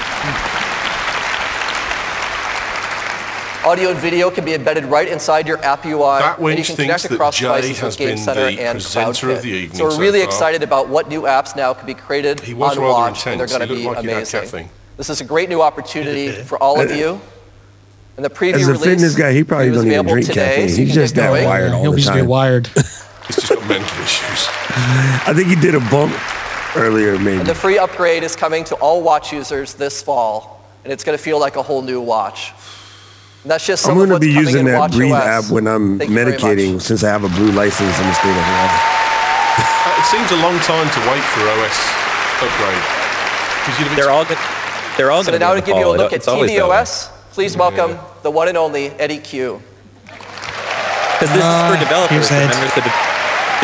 Audio and video can be embedded right inside your app U I, That and you winch can thinks connect that across Jay devices has with Game been Center the and presenter of CloudKit. the evening So we're so really far. excited about what new apps now can be created He was on rather Watch, and they're intense. going to He be looked like he'd had amazing. caffeine. This is a great new opportunity for all of you. And the preview As a release fitness guy, he probably is don't even available drink today, caffeine. so you He's can just get that going. wired all He'll the just be time. wired. He's just got mental issues. I think he did a bump earlier, maybe. And the free upgrade is coming to all watch users this fall, and it's going to feel like a whole new watch. And that's just some I'm of going to what's be coming using in that Breathe watchOS. app when I'm Thank you very medicating much. since I have a blue license in the state of Hawaii. Uh, It seems a long time to wait for O S upgrade. 'Cause you'd have They're all good. They're all So going to now be to in the give you a fall. look at It's always that way. tvOS, please welcome the one and only Eddie Q. Because this is for Ah, developers. here's Ed. Remember, the, de- the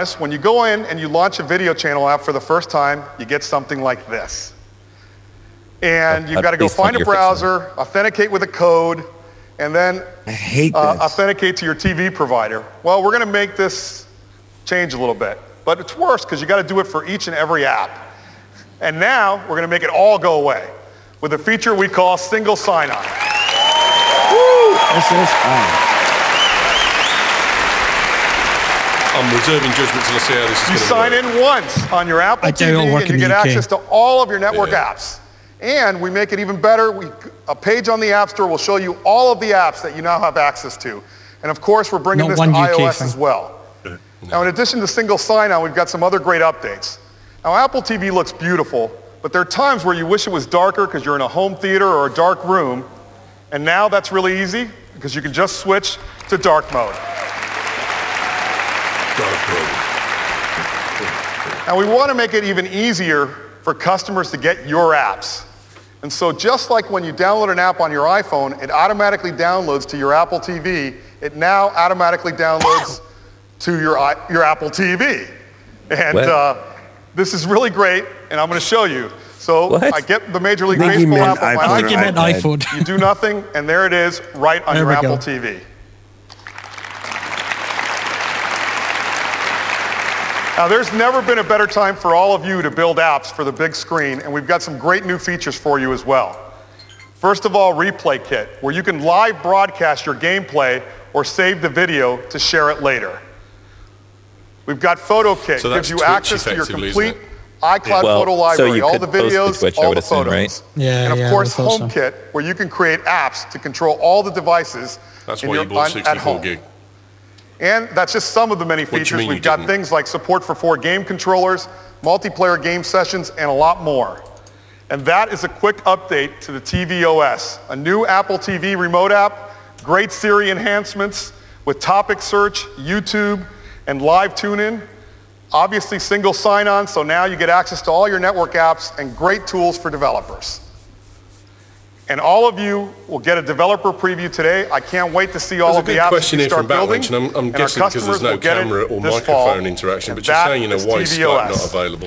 honest, when you go in and you launch a video channel app for the first time, you get something like this. And you've got to go find a browser, authenticate with a code, and then I hate uh, this. authenticate to your T V provider. Well, we're going to make this change a little bit, but it's worse because you got to do it for each and every app. And now we're going to make it all go away with a feature we call single sign-on. Woo! S S I. I'm reserving judgment till I see how this is You going to sign work. in once on your Apple I T V do all work and in you the get U K. access to all of your network Yeah. apps. And we make it even better. We, a page on the App Store will show you all of the apps that you now have access to. And of course, we're bringing Not this to one U K iOS thing. as well. Now, in addition to single sign-on, we've got some other great updates. Now, Apple T V looks beautiful, but there are times where you wish it was darker because you're in a home theater or a dark room. And now that's really easy because you can just switch to dark mode. Dark mode. Now we want to make it even easier for customers to get your apps. And so just like when you download an app on your iPhone, it automatically downloads to your Apple T V, it now automatically downloads to your, i- your Apple T V. And What? uh, this is really great, and I'm going to show you. So What? I get the Major League I think he Baseball meant app on my iPhone I or think you meant iPad. iPhone. You do nothing, and there it is, right on There your we Apple go. T V. Now, there's never been a better time for all of you to build apps for the big screen, and we've got some great new features for you as well. First of all, Replay Kit, where you can live broadcast your gameplay or save the video to share it later. We've got Photo Kit, So gives that's you Twitch access to your effectively, isn't complete iCloud Well, photo so library, you all could the post to videos, Twitch, I all would the assume, photos. right? Yeah, and of yeah, I course, would have thought so. HomeKit, where you can create apps to control all the devices That's in why your, you bought on- at sixty-four home. gig. And that's just some of the many do you features. mean We've you got didn't? things like support for four game controllers, multiplayer game sessions, and a lot more. And that is a quick update to the T V O S, a new Apple T V remote app, great Siri enhancements with topic search, YouTube, and live tune-in. Obviously single sign-on, so now you get access to all your network apps and great tools for developers. And all of you will get a developer preview today. I can't wait to see all There's a of the good apps question that you here from start building. Backbench, and I'm, I'm and our guessing because there's customers no will get it camera or this fall. microphone interaction, And but you're that saying, you know, is why is T V O S. Skype not available?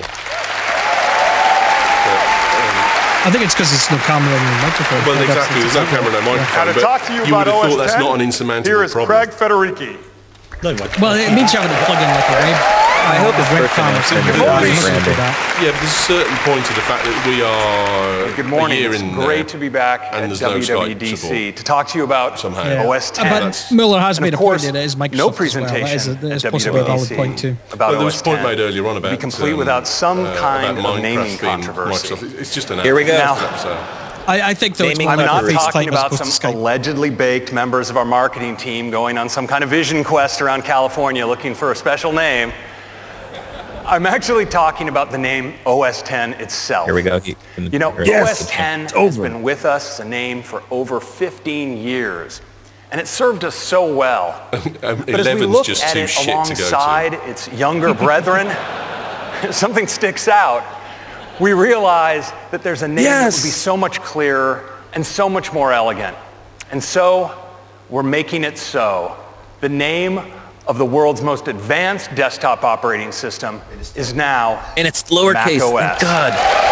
I think it's because it's no camera and no microphone. Well, That's- exactly, that's there's no camera, no Now microphone, to but talk to you, you about would have O S thought that's ten, not an insurmountable here is problem. Craig Federici. Well, it means you have to plug in like a web. I hope it's a working webcam or out something. and like that. it's You must do branding. that. Yeah, but there's a certain point to the fact that we are Good morning. a year It's in great there, to be back and at there's no W W Skype D C support. to talk to you about Somehow. Yeah. O S ten. But That's- Mueller has And made of a point course, there that is Microsoft no as well. presentation That is, a, that is at possibly a valid W W D C point too. about Well, there O was S a point ten. made earlier on about be complete um, without some uh, kind about of naming Minecraft being controversy. Microsoft. It's just an Here we go. Now- episode. I, I think though it's Naming more I'm like not FaceTime talking as about opposed some to Skype. allegedly baked members of our marketing team going on some kind of vision quest around California looking for a special name. I'm actually talking about the name O S ten itself. Here we go. He- You know, Yes, O S ten it's has over. been with us as a name for over fifteen years, and it served us so well. Um, But as we eleven's look just at too it shit to go to. alongside its younger brethren, something sticks out. We realize that there's a name that Yes. would be so much clearer and so much more elegant. And so we're making it so. The name of the world's most advanced desktop operating system is now And it's lowercase. macOS. Thank God.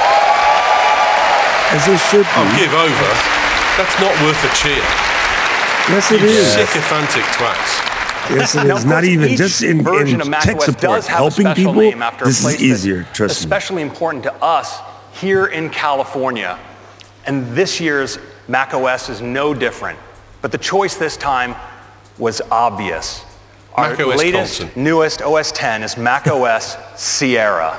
As it should Oh, be. give over. That's not worth a cheer. Yes, it You is. sycophantic twats. Yes, it Now, is. of Not course, even each just in, version in of tech macOS support, does have a helping special people. name after a This is place easier. that's Trust me. especially important to us here in California. And this year's macOS is no different. But the choice this time was obvious. Our macOS latest, Colson. newest O S ten is macOS Sierra.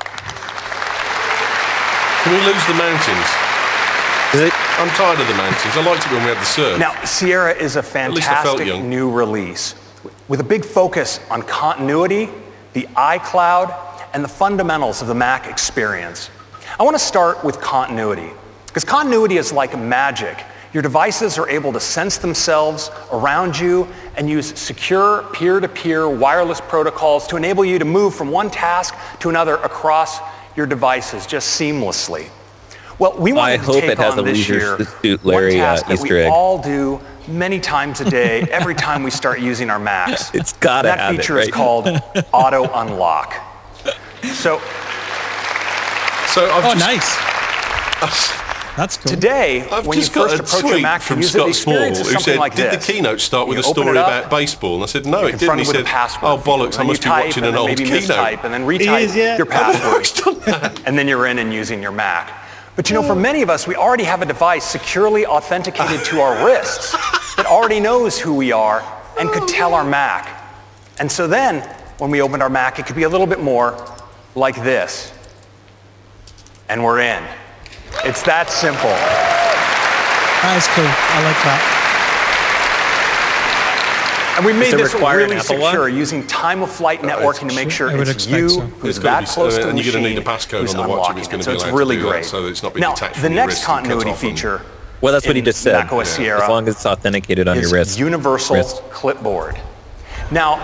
Can we lose the mountains? Is it? I'm tired of the mountains. I liked it when we had the surf. Now, Sierra is a least I felt fantastic young. new release with a big focus on continuity, the iCloud, and the fundamentals of the Mac experience. I want to start with continuity, because continuity is like magic. Your devices are able to sense themselves around you and use secure peer-to-peer wireless protocols to enable you to move from one task to another across your devices just seamlessly. Well, we wanted I to hope take it has on a this Leisure year Suit Larry, one task uh, that Easter we egg. all do many times a day, every time we start using our Macs. It's gotta that have it, feature is right? called Auto Unlock. So So I've Oh, just, nice. That's cool. Today, I've when you just got first a approach a tweet Mac to from use it, the Scott Small experience is who something said, like did this. the keynote start with You a open story it up, about baseball? And I said, no, you're it didn't. He confronted with said, a password oh, bollocks, I field, must be and you type, watching and an then old maybe keynote. mistype, and then It retype is, yeah. your password. And then you're in and using your Mac. But you know, for many of us, we already have a device securely authenticated to our wrists that already knows who we are and could tell our Mac. And so then, when we opened our Mac, it could be a little bit more like this. And we're in. It's that simple. That is cool. I like that. And we made Does it this require an really Apple secure Watch? using time-of-flight networking to make sure I would it's expect you so. who's It's gotta that be- close to the and you're machine gonna need a passcode who's on the watch if unlocking it's it. gonna So be it's allowed to really do that, great. so that it's not being Now, detached the from your next wrist and cut continuity off and- feature Well, that's what he in just said. macOS Sierra As long as it's authenticated on is your wrist. universal wrist. clipboard. Now,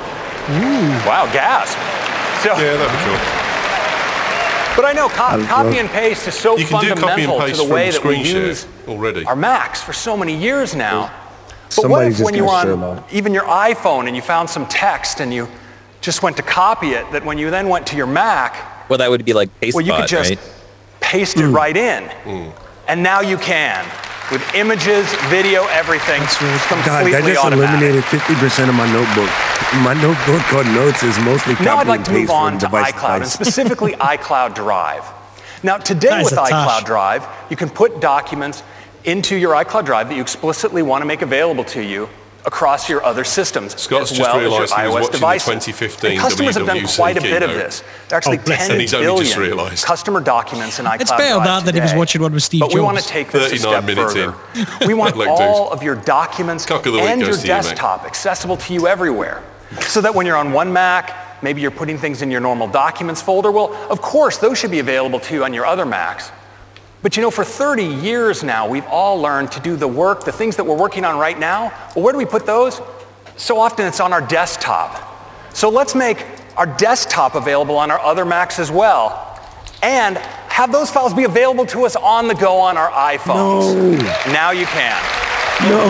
wow, gasp. So, Yeah, that'd be cool. but I know co- would copy love- and paste is so You can do copy and fundamental to paste the from way that we screen share use already. our Macs for so many years now. But what Somebody if just when you were got share on about it. even your iPhone and you found some text and you just went to copy it, that when you then went to your Mac, Well, that would be like Pastebot, well, you could just right? paste it right in. And now you can, with images, video, everything, That's really cool. God, completely that just automatic. eliminated fifty percent of my notebook. My notebook called Notes is mostly copy Now I'd like and to move paste from on to device to iCloud, and device. specifically iCloud Drive. Now today That is with a touch. iCloud Drive, you can put documents into your iCloud Drive that you explicitly want to make available to you across your other systems, Scott's as just well as your realised he was iOS watching the devices. twenty fifteen And customers have done W W C quite a bit of keynote. this. There are actually Oh, bless ten him. And he's only just billion realised. customer documents in iCloud It's better Drive that than he was today. watching one with Steve But we want to Jobs. take this a thirty-nine step minutes further. in. We want Like all dudes. of your documents Cock of the week and your goes to you, mate. desktop accessible to you everywhere. So that when you're on one Mac, maybe you're putting things in your normal documents folder. Well, of course, those should be available to you on your other Macs. But you know, for thirty years now, we've all learned to do the work, the things that we're working on right now. Well, where do we put those? So often it's on our desktop. So let's make our desktop available on our other Macs as well. And have those files be available to us on the go on our iPhones. No. Now you can. No.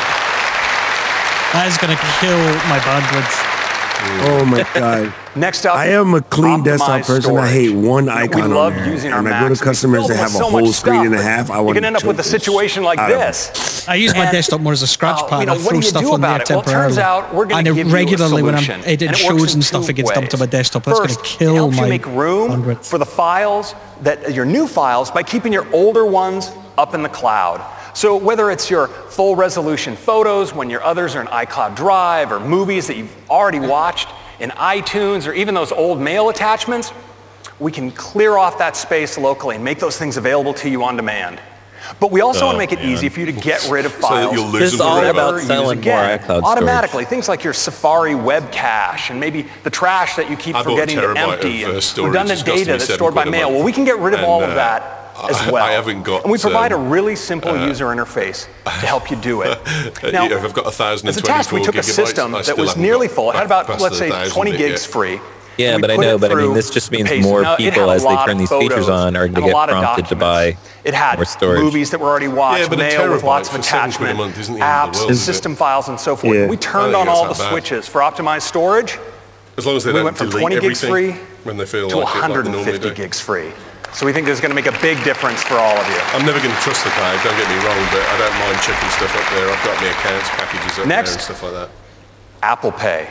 That is going to kill my bandwidth. Oh my God. Next up, I am a clean desktop optimized person. I hate storage. one You know, icon we love on there. using our and I Macs. go to We customers fill that them have with a so whole much screen stuff, and a but half. I you want can end up with a situation like this. I use my And- desktop more as a scratch Oh, pad. you know, I what throw do you stuff do on there about it? Well, it temporarily. turns out we're going to and give you a regularly when I'm solution, editing and it shows works in and stuff, two it gets dumped to my ways. desktop. That's going to First, kill it helps my you make room bandwidth. for the files, that your new files, by keeping your older ones up in the cloud. So whether it's your full resolution photos when your others are in iCloud Drive, or movies that you've already watched in iTunes, or even those old mail attachments, we can clear off that space locally and make those things available to you on demand. But we also Oh, want to make it man. easy for you to get rid of that files. you'll lose This is them all forever. about Use selling more again, iCloud storage. automatically. Things like your Safari web cache and maybe the trash that you keep I bought a forgetting to terabyte empty of, uh, and storage. redundant It's costing me data that's seven stored by quid a mail. month. Well, we can get rid of And, all of uh, that as I- well. I haven't got, and we provide um, a really simple user interface to help you do it. Now, if I've got as a one thousand twenty-four test, we took a gigabytes, system I that still was haven't nearly got full. It had about, past let's the say, thousand twenty bit gigs yet. free. Yeah, We but I put know, it but I mean, through this just means Paste. more Now, it people, had a as they lot turn of these features photos on, are going and to a get lot of prompted to documents. buy It had more storage. movies that were already watched, Yeah, but a mail with terabyte lots of for seven quid a attachment, month isn't the end of the apps, world, is it? system files, and so forth. Yeah. We I turned don't on think all it's the that bad. switches for optimized storage As long as they We don't went from delete twenty gigs everything free when they feel to like it, like they normally one hundred fifty do. gigs free. So we think this is going to make a big difference for all of you. I'm never going to trust the cloud, don't get me wrong, but I don't mind checking stuff up there. I've got my accounts, packages up Next. there and stuff like that. Apple Pay.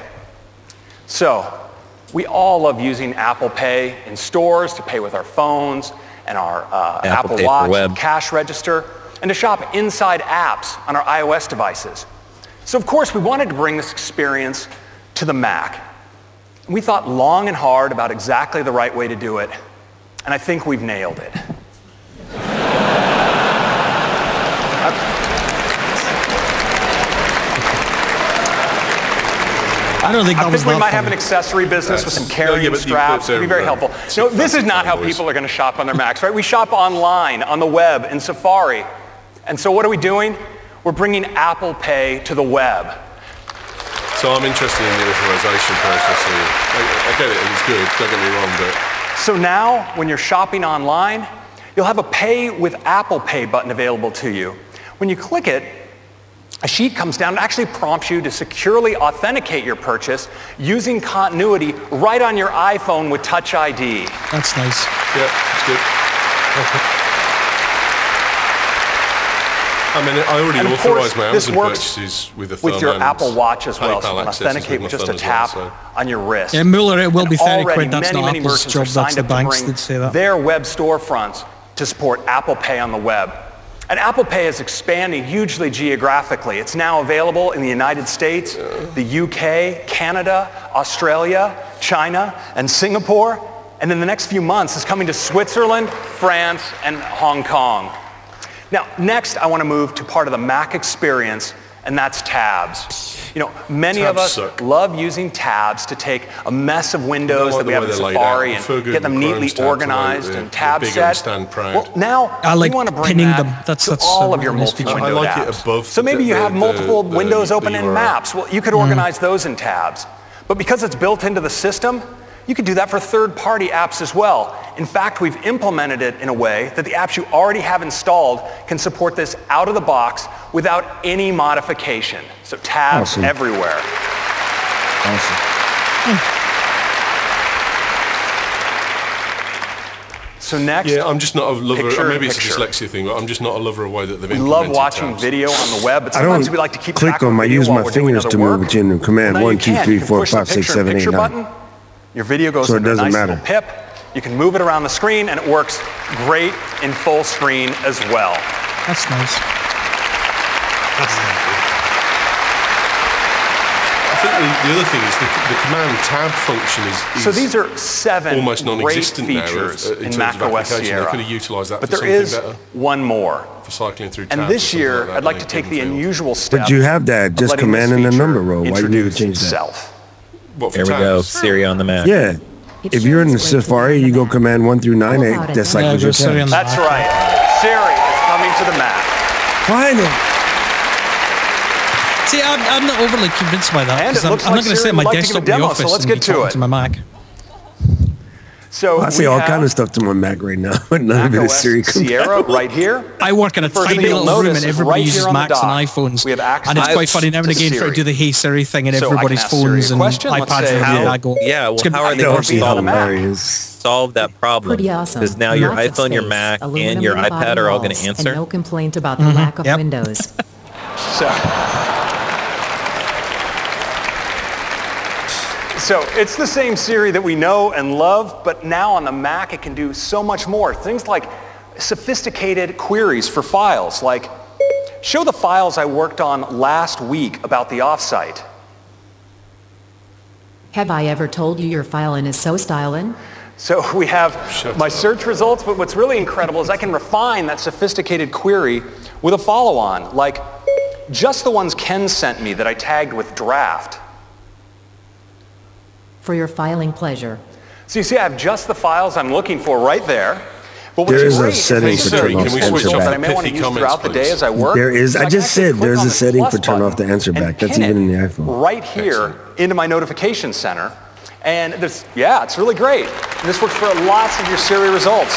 So we all love using Apple Pay in stores to pay with our phones and our uh, Apple Apple Pay for Watch web. cash register, and to shop inside apps on our iOS devices. So of course we wanted to bring this experience to the Mac. We thought long and hard about exactly the right way to do it, and I think we've nailed it. I don't think that I was think we that might have funny. an accessory business with some carrying yeah, but you- straps. but It'd be very they're, uh, helpful. No, this is not how fancy people are going to shop on their Macs, right? We shop online, on the web, in Safari. And so what are we doing? We're bringing Apple Pay to the web. So I'm interested in the authorization process here. I, I get it, and it's good, don't get me wrong, but So now, when you're shopping online, you'll have a Pay with Apple Pay button available to you. When you click it, a sheet comes down and actually prompts you to securely authenticate your purchase using continuity right on your iPhone with Touch I D. That's nice. yeah, it's good. I mean, I already And of authorised course, my this Amazon works purchases with a thumb with your and Apple Watch as well, so PayPal you can access is authenticate with my just a thumb as well, tap so- on your wrist. Yeah, Mueller, it will And be thirty already quid. That's many, not many Apple's merchants job. are That's signed the up to banks bring that say that. their web storefronts to support Apple Pay on the web. And Apple Pay is expanding hugely geographically. It's now available in the United States, the U K, Canada, Australia, China, and Singapore. And in the next few months, it's coming to Switzerland, France, and Hong Kong. Now, next, I want to move to part of the Mac experience, and that's tabs. You know, many of Tabs us suck. love using tabs to take a mess of windows like that we the have way in they're laid Safari out. and Feel good get them with neatly Chrome's tabs the way organized they're- and they're tab bigger set. and stand proud. Well, now I like we want to bring pinning that them. That's- to that's all a of your nice feature. multi-window I like apps. it above So the- maybe you the- have the- multiple the- windows the open in U R L. Maps. Well, you could organize those in tabs. But because it's built into the system, you could do that for third-party apps as well. In fact, we've implemented it in a way that the apps you already have installed can support this out of the box without any modification. So tabs Awesome. everywhere. Awesome. So next, Yeah, I'm just not a lover. Picture Maybe it's a picture. dyslexia thing, but I'm just not a lover of the way that they've we implemented love watching tabs. video on the web, but I sometimes don't we like to keep click track of them. I video use while my we're doing fingers other to move work. between command Well, now one, you two, can. three, You can four, push the five, six, picture in seven, eight, picture nine. button. Your video goes So it into a doesn't nice matter. little pip. You can move it around the screen, and it works great in full screen as well. That's nice. I think the, the other thing is the, the command tab function is, is So these are seven almost great non-existent now features of, uh, in, in terms Mac of O S application. They Sierra. could have utilised that But for there something is better, one more. for cycling through tabs. And or this something year, like that I'd like in to take the Field. unusual step. But you have that, of just letting this command and a feature number row. Why do you need to introduce change that? itself. What, for There we go. tabs? Siri on the Mac. Yeah. If you're in the Safari, you go command one through nine, eight. That's like Yeah, with go your Siri on tabs. the That's Mac. right. Siri is coming to the Mac. Finally. See, I'm, I'm not overly convinced by that. And 'cause it I'm, looks I'm like not going to Siri sit at my would like to give desktop a in the demo, office so let's and get be to talking it. to my Mac. So I say we all have kind of stuff to my Mac right now, but none of it is macOS Siri Sierra compatible. right here. I work in a First tiny thing you'll little room notice and is everybody right uses here on the Macs and dock, iPhones. we have access And it's quite to funny now and again for Siri. to do the Hey Siri thing and So I can everybody's ask Siri a phones and question. Let's iPads say, and how- everything. I go, Yeah, well, it's gonna how be are they That going would to be on a Mac. hilarious. solve that problem? Pretty awesome. Because now your Lots of iPhone, your space, Mac, and aluminum your in the iPad bottom are all going walls, to and answer. no complaint about the lack of Yep. windows. So, so it's the same Siri that we know and love, but now on the Mac it can do so much more. Things like sophisticated queries for files, like show the files I worked on last week about the offsite. Have I ever told you your filing is so styling? So we have my search results, but what's really incredible is I can refine that sophisticated query with a follow-on, like just the ones Ken sent me that I tagged with draft. For your filing pleasure. So you see I have just the files I'm looking for right there. But what's There is a great setting is for these turn are off Can we the switch answer off that I the may want to pithy use comments, throughout the day please? as I work. There is, So I can just actually said click there's on a this setting plus for turn off the button answer and back. That's pin even in it the iPhone. right here into my notification center. And there's, yeah, it's really great. And this works for lots of your Siri results.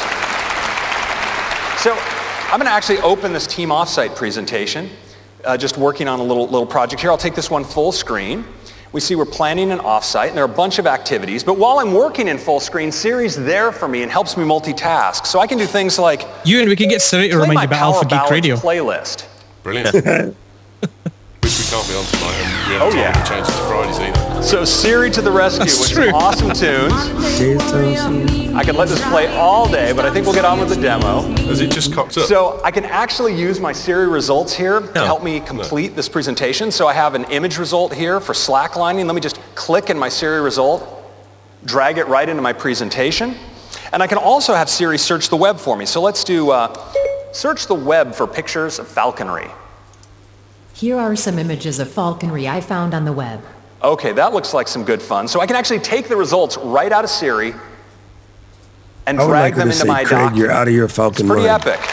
So I'm going to actually open this team offsite presentation, uh, just working on a little, little project here. I'll take this one full screen. We see we're planning an offsite, and there are a bunch of activities. But while I'm working in full screen, Siri's there for me and helps me multitask. So I can do things like You and we can get Siri to play remind my you about Power Alpha Geek Ballads Radio. playlist. Brilliant. Which we can't be on tonight, and we haven't Oh, told yeah. them to change it to Fridays either. So Siri to the rescue That's with true. some awesome tunes. I could let this play all day, but I think we'll get on with the demo. Has it just cocked up? So I can actually use my Siri results here to No. help me complete this presentation. So I have an image result here for slacklining. Let me just click in my Siri result, drag it right into my presentation. And I can also have Siri search the web for me. So let's do uh, search the web for pictures of falconry. Here are some images of falconry I found on the web. Okay, that looks like some good fun. So I can actually take the results right out of Siri and I would drag like them to into say, my Craig, document. you're out of your It's Falcon pretty run. epic.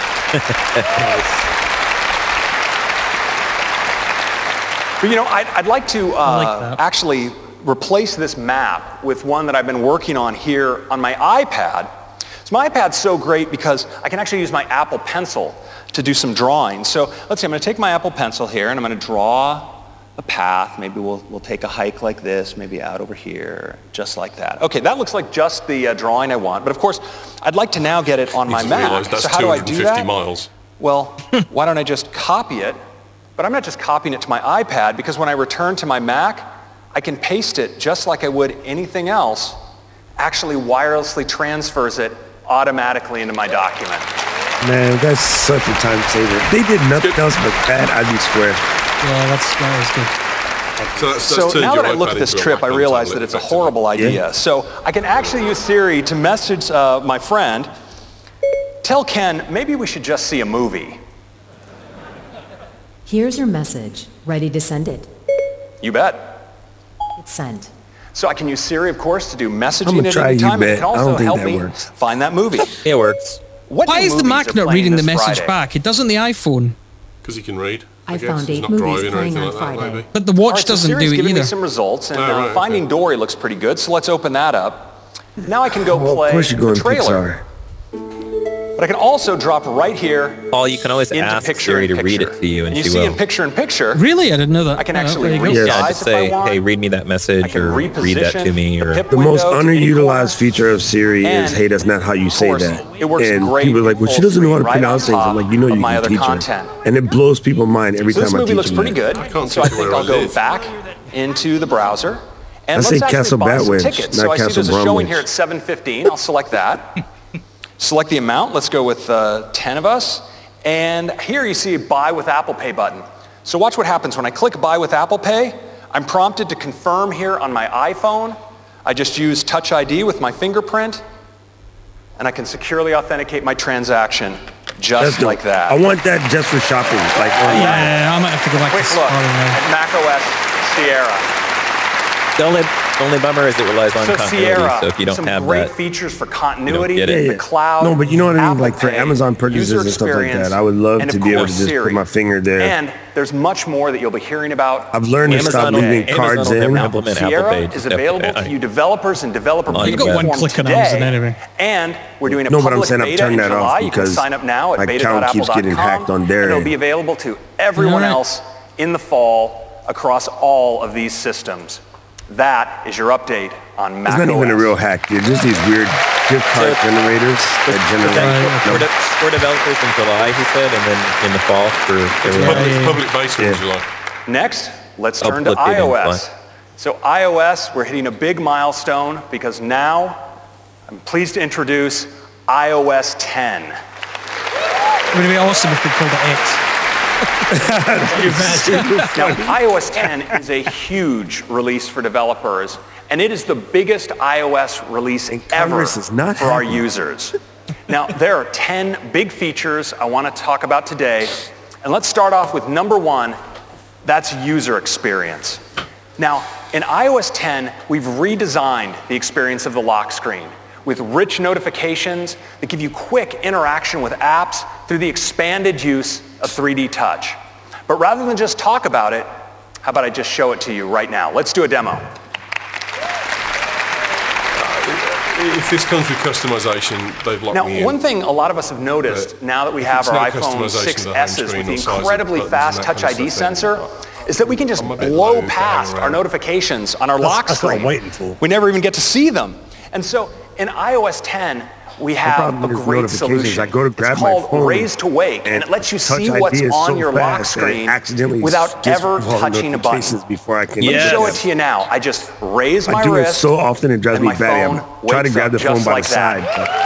But you know, I'd, I'd like to uh, like that. actually replace this map with one that I've been working on here on my iPad. So my iPad's so great because I can actually use my Apple Pencil to do some drawing. So let's see, I'm going to take my Apple Pencil here and I'm going to draw a path. Maybe we'll, we'll take a hike like this, maybe out over here, just like that. Okay, that looks like just the uh, drawing I want. But of course, I'd like to now get it on You my just Mac. realised that's So how do I do two hundred fifty that? miles. Well, why don't I just copy it? But I'm not just copying it to my iPad, because when I return to my Mac, I can paste it just like I would anything else, actually wirelessly transfers it automatically into my document. Man, that's such a time saver. If they did nothing else but that, I'd be square. Yeah, that's, that was good. So, that's, that's so now that I iPad look at this into a trip, I Mac realize tablet, that it's a horrible idea. Yeah. So I can actually use Siri to message uh, my friend, tell Ken, maybe we should just see a movie. Here's your message. Ready to send it? You bet. It's sent. So I can use Siri, of course, to do I'm messaging gonna at try any you time. It bet. can I also don't think help that me works. find that movie. It works. What Why new is the movies Mac are not playing reading the this message Friday? back? It does on the iPhone. Because he can read. I guess. found He's eight not movies driving or playing anything on like that, Friday. maybe. But the watch All right, so doesn't Siri's do it giving either. me some results, and Oh, uh, right, Finding okay. Dory looks pretty good, so let's open that up. Now I can go Well, play of course you're the going trailer. Pixar. But I can also drop right here Paul, you can always into ask picture Siri in to read picture. it to you, and you she see will. in picture in picture, Really? I didn't know that. I can Oh, actually there you go. read Yeah, size just if I say, want. hey, read me that I message, can or read that to reposition me, the or pip The most window to any underutilized corner. feature of Siri is, And, hey, that's not how you of say course, that. it works and great people are like, well, she full doesn't know how to screen, right pronounce on things. I'm like, you know top you of my can other teach content. her. And it blows people's mind every So this time I movie teach looks them pretty that. good. can't So I teach you think where I'll I go live. back into the browser. And I let's say actually Castle buy some Batwinch, tickets. not So I see Castle there's a showing Bromwich. here at seven fifteen. I'll select that. Select the amount. Let's go with uh, ten of us. And here you see a Buy with Apple Pay button. So watch what happens when I click Buy with Apple Pay. I'm prompted to confirm here on my iPhone. I just use Touch I D with my fingerprint, and I can securely authenticate my transaction just That's dope. like that. I want that just for shopping. Like, on Yeah, I might have to go back Quick to look Safari now. at macOS Sierra. The only, the only bummer is it relies on So continuity, Sierra, so if you don't some have great that, features for continuity, get it. Yeah, the yeah. cloud. No, but you know what I mean? Apple Like for Pay, Amazon purchases user and stuff like experience, that, I would love and to of be able to course, just Siri. put my finger there. And there's much more that you'll be hearing about. I've learned to stop Amazon will- leaving Amazon cards will never in. implement Apple Sierra Pay. is Just available F Y I. to you developers and developer You've preview got one form click on today. Amazon anyway. And we're doing a No, but I'm public saying I've beta turned in that off July. You can because sign up now at my beta account dot apple keeps dot com. getting hacked on their and it'll end. be available to everyone All right. else in the fall across all of these systems. That is your update on Mac It's not even a O S. real hack. They're just these weird gift card So- generators that But generate. then for, no. de- for developers in July, he said, and then in the fall for everyone. Public, yeah. public beta in Yeah. July. Next, let's Oh, turn to flip it in, iOS. fine. So iOS, we're hitting a big milestone because now I'm pleased to introduce iOS ten. It would be awesome if they called it X. Now, iOS ten is a huge release for developers, and it is the biggest iOS release ever Congress is not for our happy. users. Now, there are ten big features I want to talk about today, and let's start off with number one. That's user experience. Now, in iOS ten, we've redesigned the experience of the lock screen with rich notifications that give you quick interaction with apps through the expanded use of three D Touch. But rather than just talk about it, how about I just show it to you right now? Let's do a demo. If this comes with customization, they've locked Now, me in. one thing a lot of us have noticed But now that we if have it's our no iPhone customization six of the home S's screen with the or size of incredibly buttons fast and that Touch kind I of D stuff, then sensor, is that we can just I'm a bit blow low down past our around. notifications on our lock that's what I'm screen. waiting for. We never even get to see them. And so in iOS ten, we have problem a is great notifications. solution. I go to grab it's my called phone, Raise to Wake, and, and it lets you Touch see I D what's is on so your lock fast that it screen accidentally without gets ever all the touching a button. notifications before I can. Let me Yes. show it to you now. I just raise my I do wrist. it so often it drives and me my batty. phone I'm trying to wakes grab up the phone just by like the that. side. but-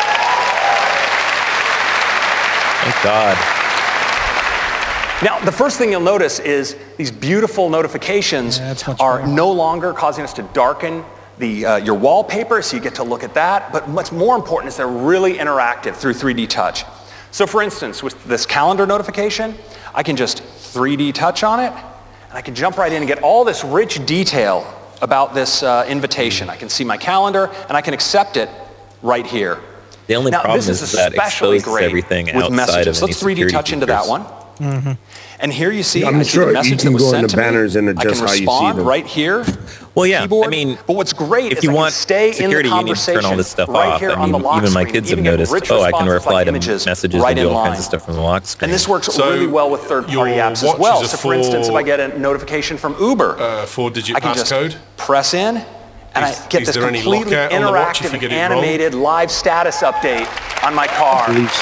Thank God. Now, the first thing you'll notice is these beautiful notifications Yeah, that's much are better. no longer causing us to darken the, uh, your wallpaper, so you get to look at that. But what's more important is they're really interactive through three D Touch. So for instance, with this calendar notification, I can just three D Touch on it, and I can jump right in and get all this rich detail about this uh, invitation. I can see my calendar, and I can accept it right here. The only Now, problem this is, is that especially exposes great everything with outside messages. of any Let's three D security touch into that features. one. And here you see, I'm I see sure the you message can that was go sent into to me. banners and I adjust can how you see respond them. right here. Well, yeah, Keyboard. I mean, but what's great if is you I can want stay in the security, you need to conversation turn all this stuff right off. here I on mean, the lock even my screen. kids have Even get noticed, rich oh, I can responses reply like to images messages right and do in all line. kinds of stuff from the lock screen. And this works So really well with third-party your apps as watch well. is So a for instance, if four- I get a notification from Uber, Uh, four-digit I can just passcode. press in, and Is- I get is this there any completely lockout on the watch if interactive you and get it wrong? animated live status update on my car. I believe so.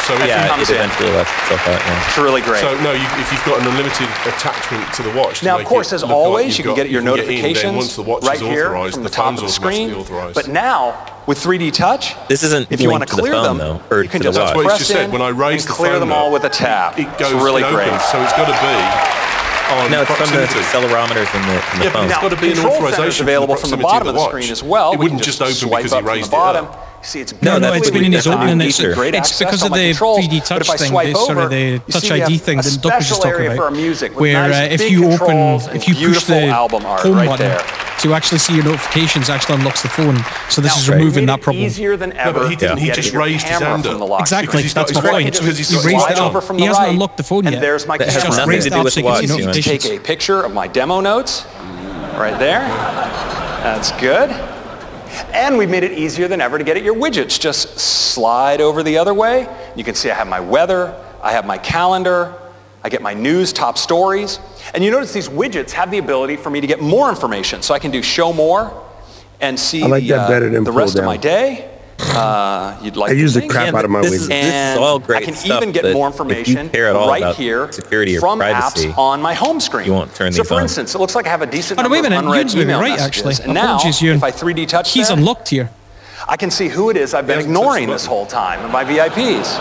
So if yeah, you, it eventually lets itself out. Yeah. It's really great. So no, you, if you've got an unlimited attachment to the watch. To now, make of course, it as look always, like you can got, get your you can notifications get in, then once the watch right is here authorized, from the, the top phone's of the screen. authorized. But now, with three D Touch, this isn't if you want to linked to the clear phone, them, though, or you can to the just watch. That's what it's press just said. in When I raise and the clear phone them all up, with a tap. It goes it's really it great. opens, so it's got to be on No, it's from the proximity. acceleromerometers in the, in the Yeah, but phone. it's got to be an Control center's authorization available for from the proximity bottom of the watch. screen as well. It We wouldn't can just open swipe because up he from raised the it bottom. up. You see, it's No, no, beautifully it's been in his designed. opening. Gives It's, you great it's access because on of my the controls. three D But touch if I thing, swipe the sort over, of the you touch see we I D have thing a that Doug was just special talking area about. for our music with where nice uh, if big you open, controls and if you push beautiful the album art home right button there. to actually see your notifications, actually unlocks the phone. So this Now, is right. removing made that it problem. easier than No, ever. but he didn't. to He get just your raised his camera hand from up. the lock Exactly, Because he's that's got- the he's got- point. because he's He got raised light it on. up. over from He the hasn't right, unlocked the phone and yet. there's my That has camera. nothing raised to it do up with so the you can watch. see you know. notifications. Take a picture of my demo notes right there. That's good. And we've made it easier than ever to get at your widgets. Just slide over the other way. You can see I have my weather, I have my calendar, I get my news, top stories. And you notice these widgets have the ability for me to get more information. So I can do show more and see I like the, that better uh, than the pull rest of down. my day. Uh, you'd like I to use the think. crap Yeah, out of my this widgets. is- This is And all great I can stuff, even get but more if you information care at all right about here security or from privacy, apps on my home screen. you won't turn so these for on. instance, it looks like I have a decent Oh, no, number wait a of minute. unread You're email right, messages. actually. And now, Apologies, Ewan. if I three D touch He's there, unlocked here. I can see who it is I've been He hasn't touched ignoring the this button. whole time, and my V I Ps.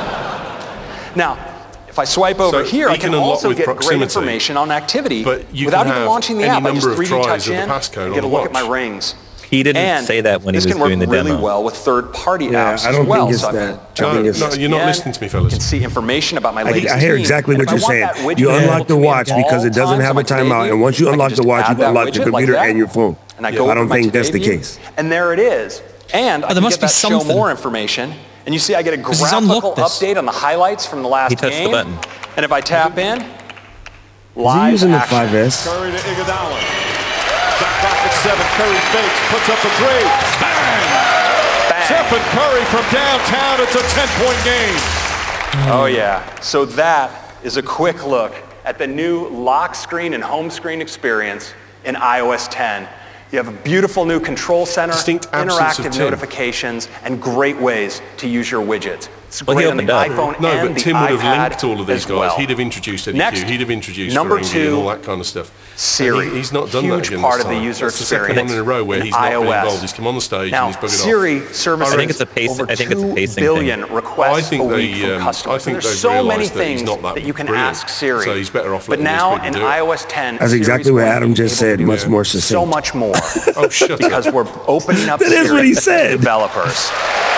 Now, if I swipe over So here, he I can can unlock also with get great proximity, information on activity but you without can even have launching the any app. I just number of three D tries touch of the in passcode and on get a the look at my watch. rings. He didn't And say that when he this was can work doing the really demo. well with third-party Yeah, apps I don't as well. think it's so I that. can I jump think it's- No, you're not E S P N, listening to me, fellas. You can see information about my I, latest I hear team. exactly And what if you're I saying. want that widget You available unlock the to me at watch because all it doesn't times have on a my day timeout, view, and once you I can unlock just the watch, add you've that unlocked the widget like computer that, and your phone. And I Yeah. go I over don't my think that's today the view, case. And there it is. And I there can must get be that show something. more information. And you see I get a 'Cause he's graphical unlocked this. update on the highlights from the last He touched the game. button. And if I tap in, Is he live using the action. five S? Curry to Iguodala. Shot clock at seven. Curry fakes, puts up a three. Bang! Bang. Stephen Curry from downtown. It's a ten-point game. Oh yeah. So that is a quick look at the new lock screen and home screen experience in i O S ten. You have a beautiful new control center, Distinct absence of interactive Tim. notifications, and great ways to use your widgets. It's Well, he great on the opened up. iPhone No, and but the Tim would have iPad linked all of these as guys. well. He'd have introduced Eddie Next, Q. He'd have introduced number Ferengi two, and all that kind of stuff. Siri. And he- he's not done that Huge again part this of the time. user That's the second experience one in a row where in he's not been iOS. involved. He's come on the stage Now, and he's buggered Siri off. services I think it's a pace- over I think it's a two pacing billion thing. requests I think a week they, from um, customers. I think There's they've so many realised that he's things not that that you can brilliant. ask Siri. So he's better off But letting these now people in do it. i O S ten, That's exactly Siri's what going to Adam be just able to said, do much more succinct. so much more. Oh, shut because up. we're opening up That is Siri what he to said. developers.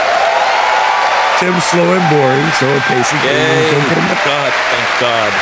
Tim's slow and boring, so pacing. Yay! Thank God! Thank God!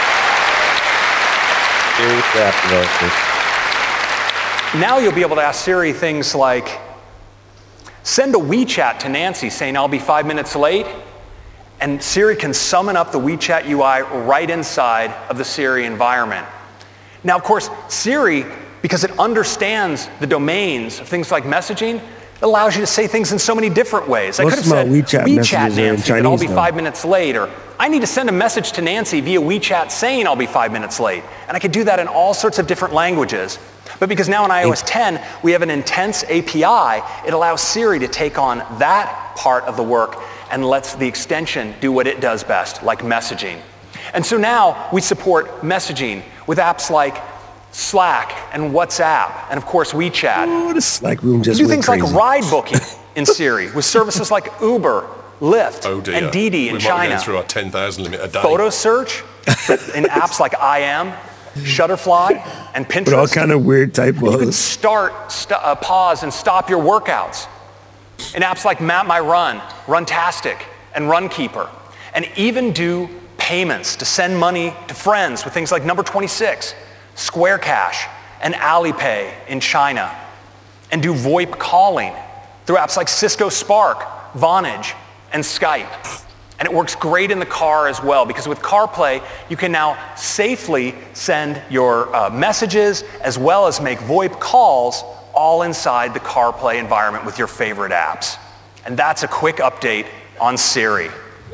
Siri for app developers. Now you'll be able to ask Siri things like, send a WeChat to Nancy saying I'll be five minutes late, and Siri can summon up the WeChat U I right inside of the Siri environment. Now, of course, Siri, because it understands the domains of things like messaging, it allows you to say things in so many different ways. I Most could have of my said, WeChat messages are in Nancy, that I'll be Chinese now. five minutes late, or I need to send a message to Nancy via WeChat saying I'll be five minutes late. And I could do that in all sorts of different languages. But because now in i O S ten, we have an intense A P I, it allows Siri to take on that part of the work and lets the extension do what it does best, like messaging. And so now we support messaging with apps like Slack and WhatsApp, and of course WeChat. Oh, the Slack room We just do went things crazy. like ride booking in Siri with services like Uber, Lyft, Oh dear. and Didi in we might China. go through our ten thousand limit a day. Photo search in apps like I M, Shutterfly, and Pinterest. With all kind of weird You can typos. start, st- uh, pause, and stop your workouts in apps like Map My Run, Runtastic, and Runkeeper, and even do payments to send money to friends with things like Number twenty-six, Square Cash, and Alipay in China, and do VoIP calling through apps like Cisco Spark, Vonage, and Skype. And it works great in the car as well, because with CarPlay, you can now safely send your uh, messages as well as make VoIP calls all inside the CarPlay environment with your favorite apps. And that's a quick update on Siri.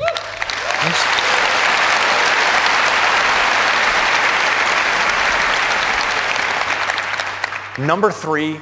Number three,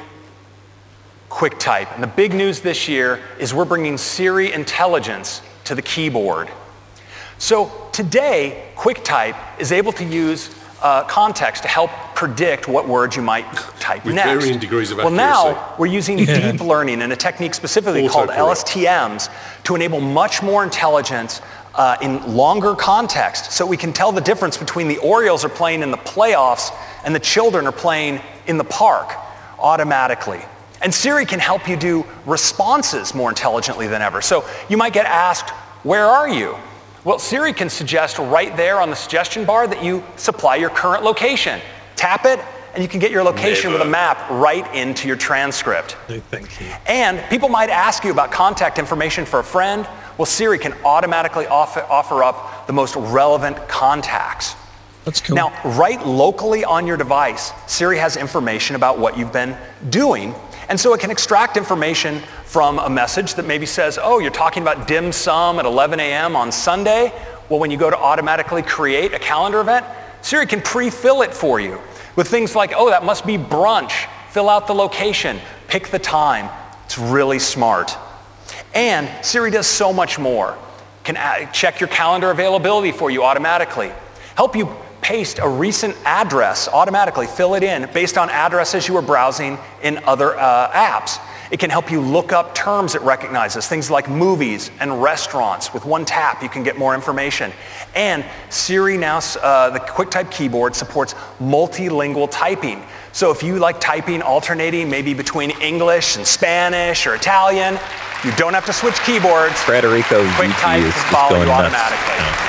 QuickType. And the big news this year is we're bringing Siri intelligence to the keyboard. So today, QuickType is able to use uh, context to help predict what words you might type With next. varying degrees of well, accuracy. now we're using yeah. deep learning and a technique specifically Autocorrect. called L S T Ms to enable much more intelligence uh, in longer context, so we can tell the difference between the Orioles are playing in the playoffs and the children are playing in the park automatically. And Siri can help you do responses more intelligently than ever. So you might get asked, where are you? Well, Siri can suggest right there on the suggestion bar that you supply your current location. Tap it, and you can get your location Never. with a map right into your transcript. No, thank you. And people might ask you about contact information for a friend. Well, Siri can automatically offer, offer up the most relevant contacts. That's cool. Now, right locally on your device, Siri has information about what you've been doing, and so it can extract information from a message that maybe says, oh, you're talking about dim sum at eleven a.m. on Sunday. Well, when you go to automatically create a calendar event, Siri can pre-fill it for you with things like, oh, that must be brunch. Fill out the location, pick the time. It's really smart. And Siri does so much more. Can add, check your calendar availability for you automatically. Help you paste a recent address automatically, fill it in based on addresses you were browsing in other uh, apps. It can help you look up terms it recognizes, things like movies and restaurants. With one tap, you can get more information. And Siri now, uh, the QuickType keyboard supports multilingual typing. So if you like typing alternating maybe between English and Spanish or Italian, you don't have to switch keyboards. Frederico QuickType is can follow going you nuts. automatically. Yeah.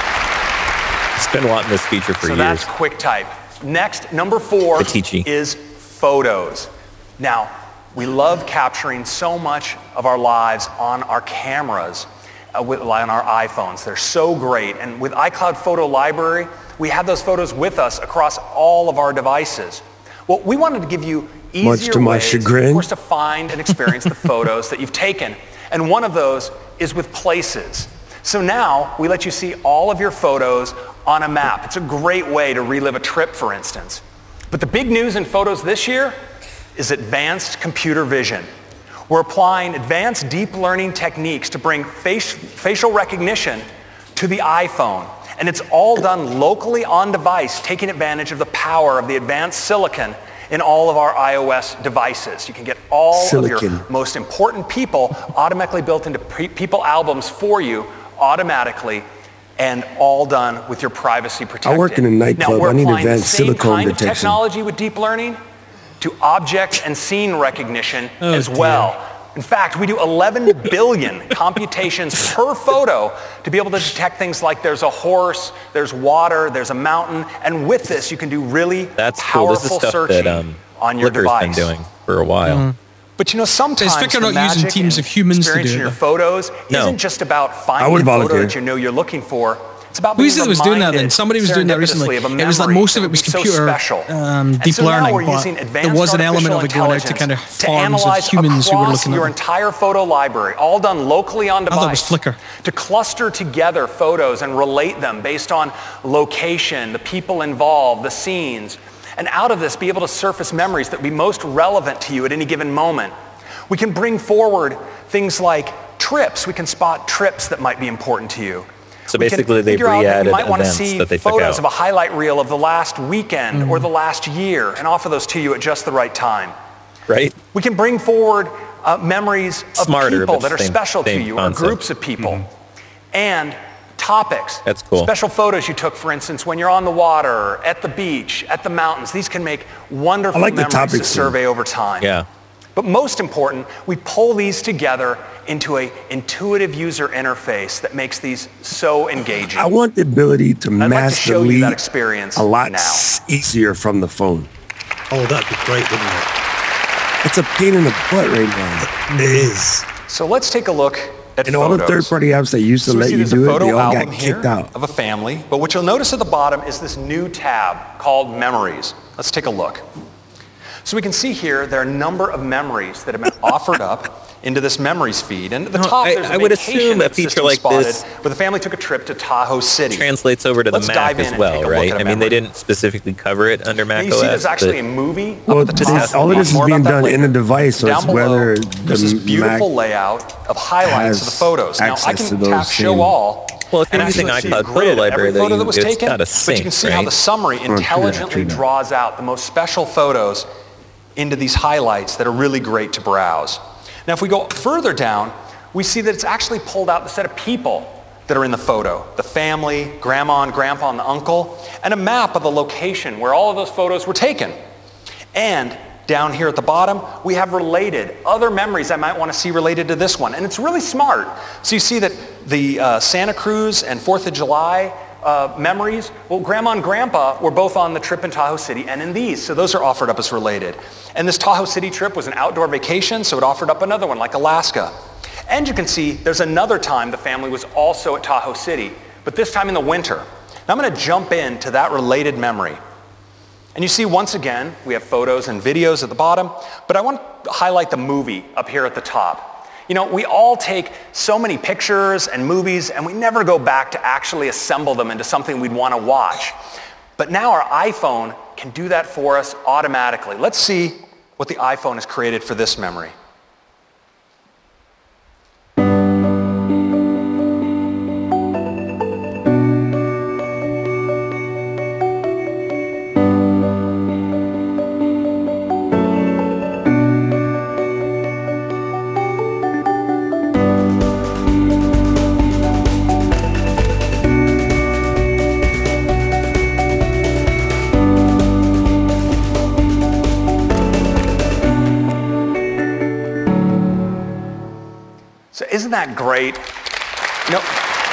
It's been wanting this feature for so years. that's QuickType. Next, number four is photos. Now, we love capturing so much of our lives on our cameras, uh, with, on our iPhones. They're so great. And with iCloud Photo Library, we have those photos with us across all of our devices. Well, we wanted to give you easier Much to my ways, chagrin. of course, to find and experience the photos that you've taken. And one of those is with Places. So now we let you see all of your photos on a map. It's a great way to relive a trip, for instance. But the big news in photos this year is advanced computer vision. We're applying advanced deep learning techniques to bring face, facial recognition to the iPhone. And it's all done locally on device, taking advantage of the power of the advanced silicon in all of our iOS devices. You can get all Silicon. of your most important people automatically built into pre- people albums for you automatically, and all done with your privacy protected. I work in a nightclub. Now, we're I need applying advanced the same silicone kind of detection. technology with deep learning to object and scene recognition Oh, as dear. well. In fact, we do eleven billion computations per photo to be able to detect things like there's a horse, there's water, there's a mountain, and with this you can do really That's cool. This is powerful stuff searching that um, on your Flickr's device. been doing for a while. Mm. But you know, sometimes Flickr the not using magic teams and of humans to experience do in it, your though. photos No. isn't just about I finding would a photo volunteer. that you know you're looking for. It's about Who being is it that was doing that then? reminded Somebody was doing that recently. serendipitously of a It was like memory most of that it was would be so computer special. um, And deep so now learning, we're but using advanced there was an element of it artificial going out to kind of intelligence to farms of analyze humans who were across looking your at them. entire photo library, all done locally on I thought it was device, Flickr. to cluster together photos and relate them based on location, the people involved, the scenes, and out of this be able to surface memories that would be most relevant to you at any given moment. We can bring forward things like trips. We can spot trips that might be important to you. So We can basically, they've figure out that re-added you might want to events see that they took photos out. of a highlight reel of the last weekend Mm-hmm. or the last year and offer those to you at just the right time. Right? We can bring forward uh, memories of Smarter, people but that are same- special to same you concept. or groups of people. And topics. That's cool. Special photos you took, for instance, when you're on the water, at the beach, at the mountains. These can make wonderful I like the memories to topics thing. survey over time. Yeah. But most important, we pull these together into a intuitive user interface that makes these so engaging. I want the ability to I'd like to show you master that experience a lot now. s- easier from the phone. Oh, that'd be great, wouldn't it? It's a pain in the butt right now. It is. So let's take a look at And all the photos. third-party apps that used to So we let see you there's do a it, photo they all album got here kicked out. of a family, but what you'll notice at the bottom is this new tab called Memories. Let's take a look. So we can see here there are a number of memories that have been offered up into this memories feed. And at the No, top, I- there's a I would vacation assume a that the feature system like spotted this where the family took a trip to Tahoe City. Translates over to the Let's Mac dive in as and well, take a look right? at a I mean, they memory. didn't specifically cover it under Now Mac you see O S. there's actually but a movie Well, up at the this top. is- all of We'll this talk more is being about that done in later. the device, so Down it's below, whether there's this the beautiful Mac layout of highlights of the has photos. Now I access to can those tap show same all, Well, if you're And using actually see a iCloud grid Photo of Library, every photo though, that was it's taken, gotta but you sync, can see how right? the summary true that, intelligently true that. draws out the most special photos into these highlights that are really great to browse. Now, if we go further down, we see that it's actually pulled out the set of people that are in the photo, the family, grandma and grandpa and the uncle, and a map of the location where all of those photos were taken. And down here at the bottom, we have related, other memories I might want to see related to this one. And it's really smart. So you see that the uh, Santa Cruz and fourth of July uh, memories, well, grandma and grandpa were both on the trip in Tahoe City and in these. So those are offered up as related. And this Tahoe City trip was an outdoor vacation, so it offered up another one like Alaska. And you can see there's another time the family was also at Tahoe City, but this time in the winter. Now I'm going to jump into that related memory. And you see, once again, we have photos and videos at the bottom, but I want to highlight the movie up here at the top. You know, we all take so many pictures and movies, and we never go back to actually assemble them into something we'd want to watch. But now our iPhone can do that for us automatically. Let's see what the iPhone has created for this memory. Isn't that great? You know,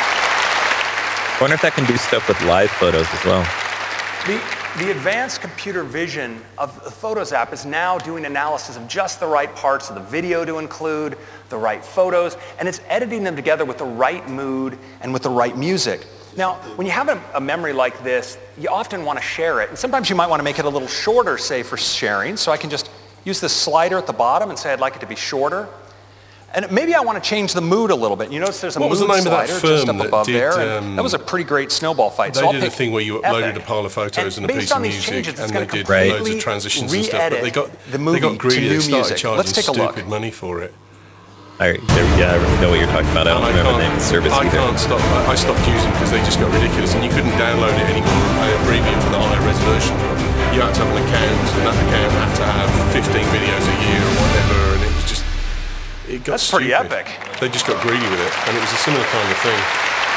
I wonder if that can do stuff with live photos as well. The, the advanced computer vision of the Photos app is now doing analysis of just the right parts of the video to include, the right photos, and it's editing them together with the right mood and with the right music. Now, when you have a, a memory like this, you often want to share it, and sometimes you might want to make it a little shorter, say, for sharing, so I can just use this slider at the bottom and say I'd like it to be shorter. And maybe I want to change the mood a little bit. You notice there's a what mood was the name slider of that firm just up that above did, there. And um, that was a pretty great snowball fight. They so I'll did a pick thing where you uploaded Epic. a pile of photos and, and and a piece based of on these music, changes, it's and gonna they did completely loads of transitions and stuff. But re-edit they got the they movie got greedy. to They new started music. charging Let's take a look. stupid money for it. I, there, yeah, I know what you're talking about. I don't And remember the can't- name of the service I either. can't stop. I I stopped using because they just got ridiculous, and you couldn't download it anymore and pay a premium for the higher res version. You had to have an account, and that account had to have fifteen videos a year or whatever, and it was just it got That's pretty stupid. epic. They just got greedy with it, and it was a similar kind of thing.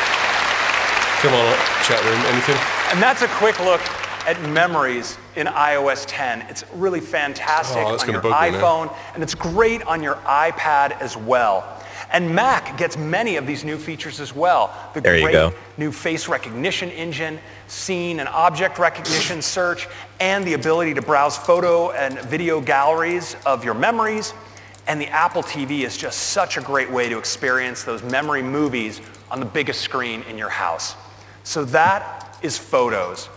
Come on, chat room, anything? And that's a quick look at memories in i O S ten. It's really fantastic Oh, that's on gonna your bug me now. iPhone, and it's great on your iPad as well. And Mac gets many of these new features as well. The There you great go. new face recognition engine, scene and object recognition search, and the ability to browse photo and video galleries of your memories. And the Apple T V is just such a great way to experience those memory movies on the biggest screen in your house. So that is Photos.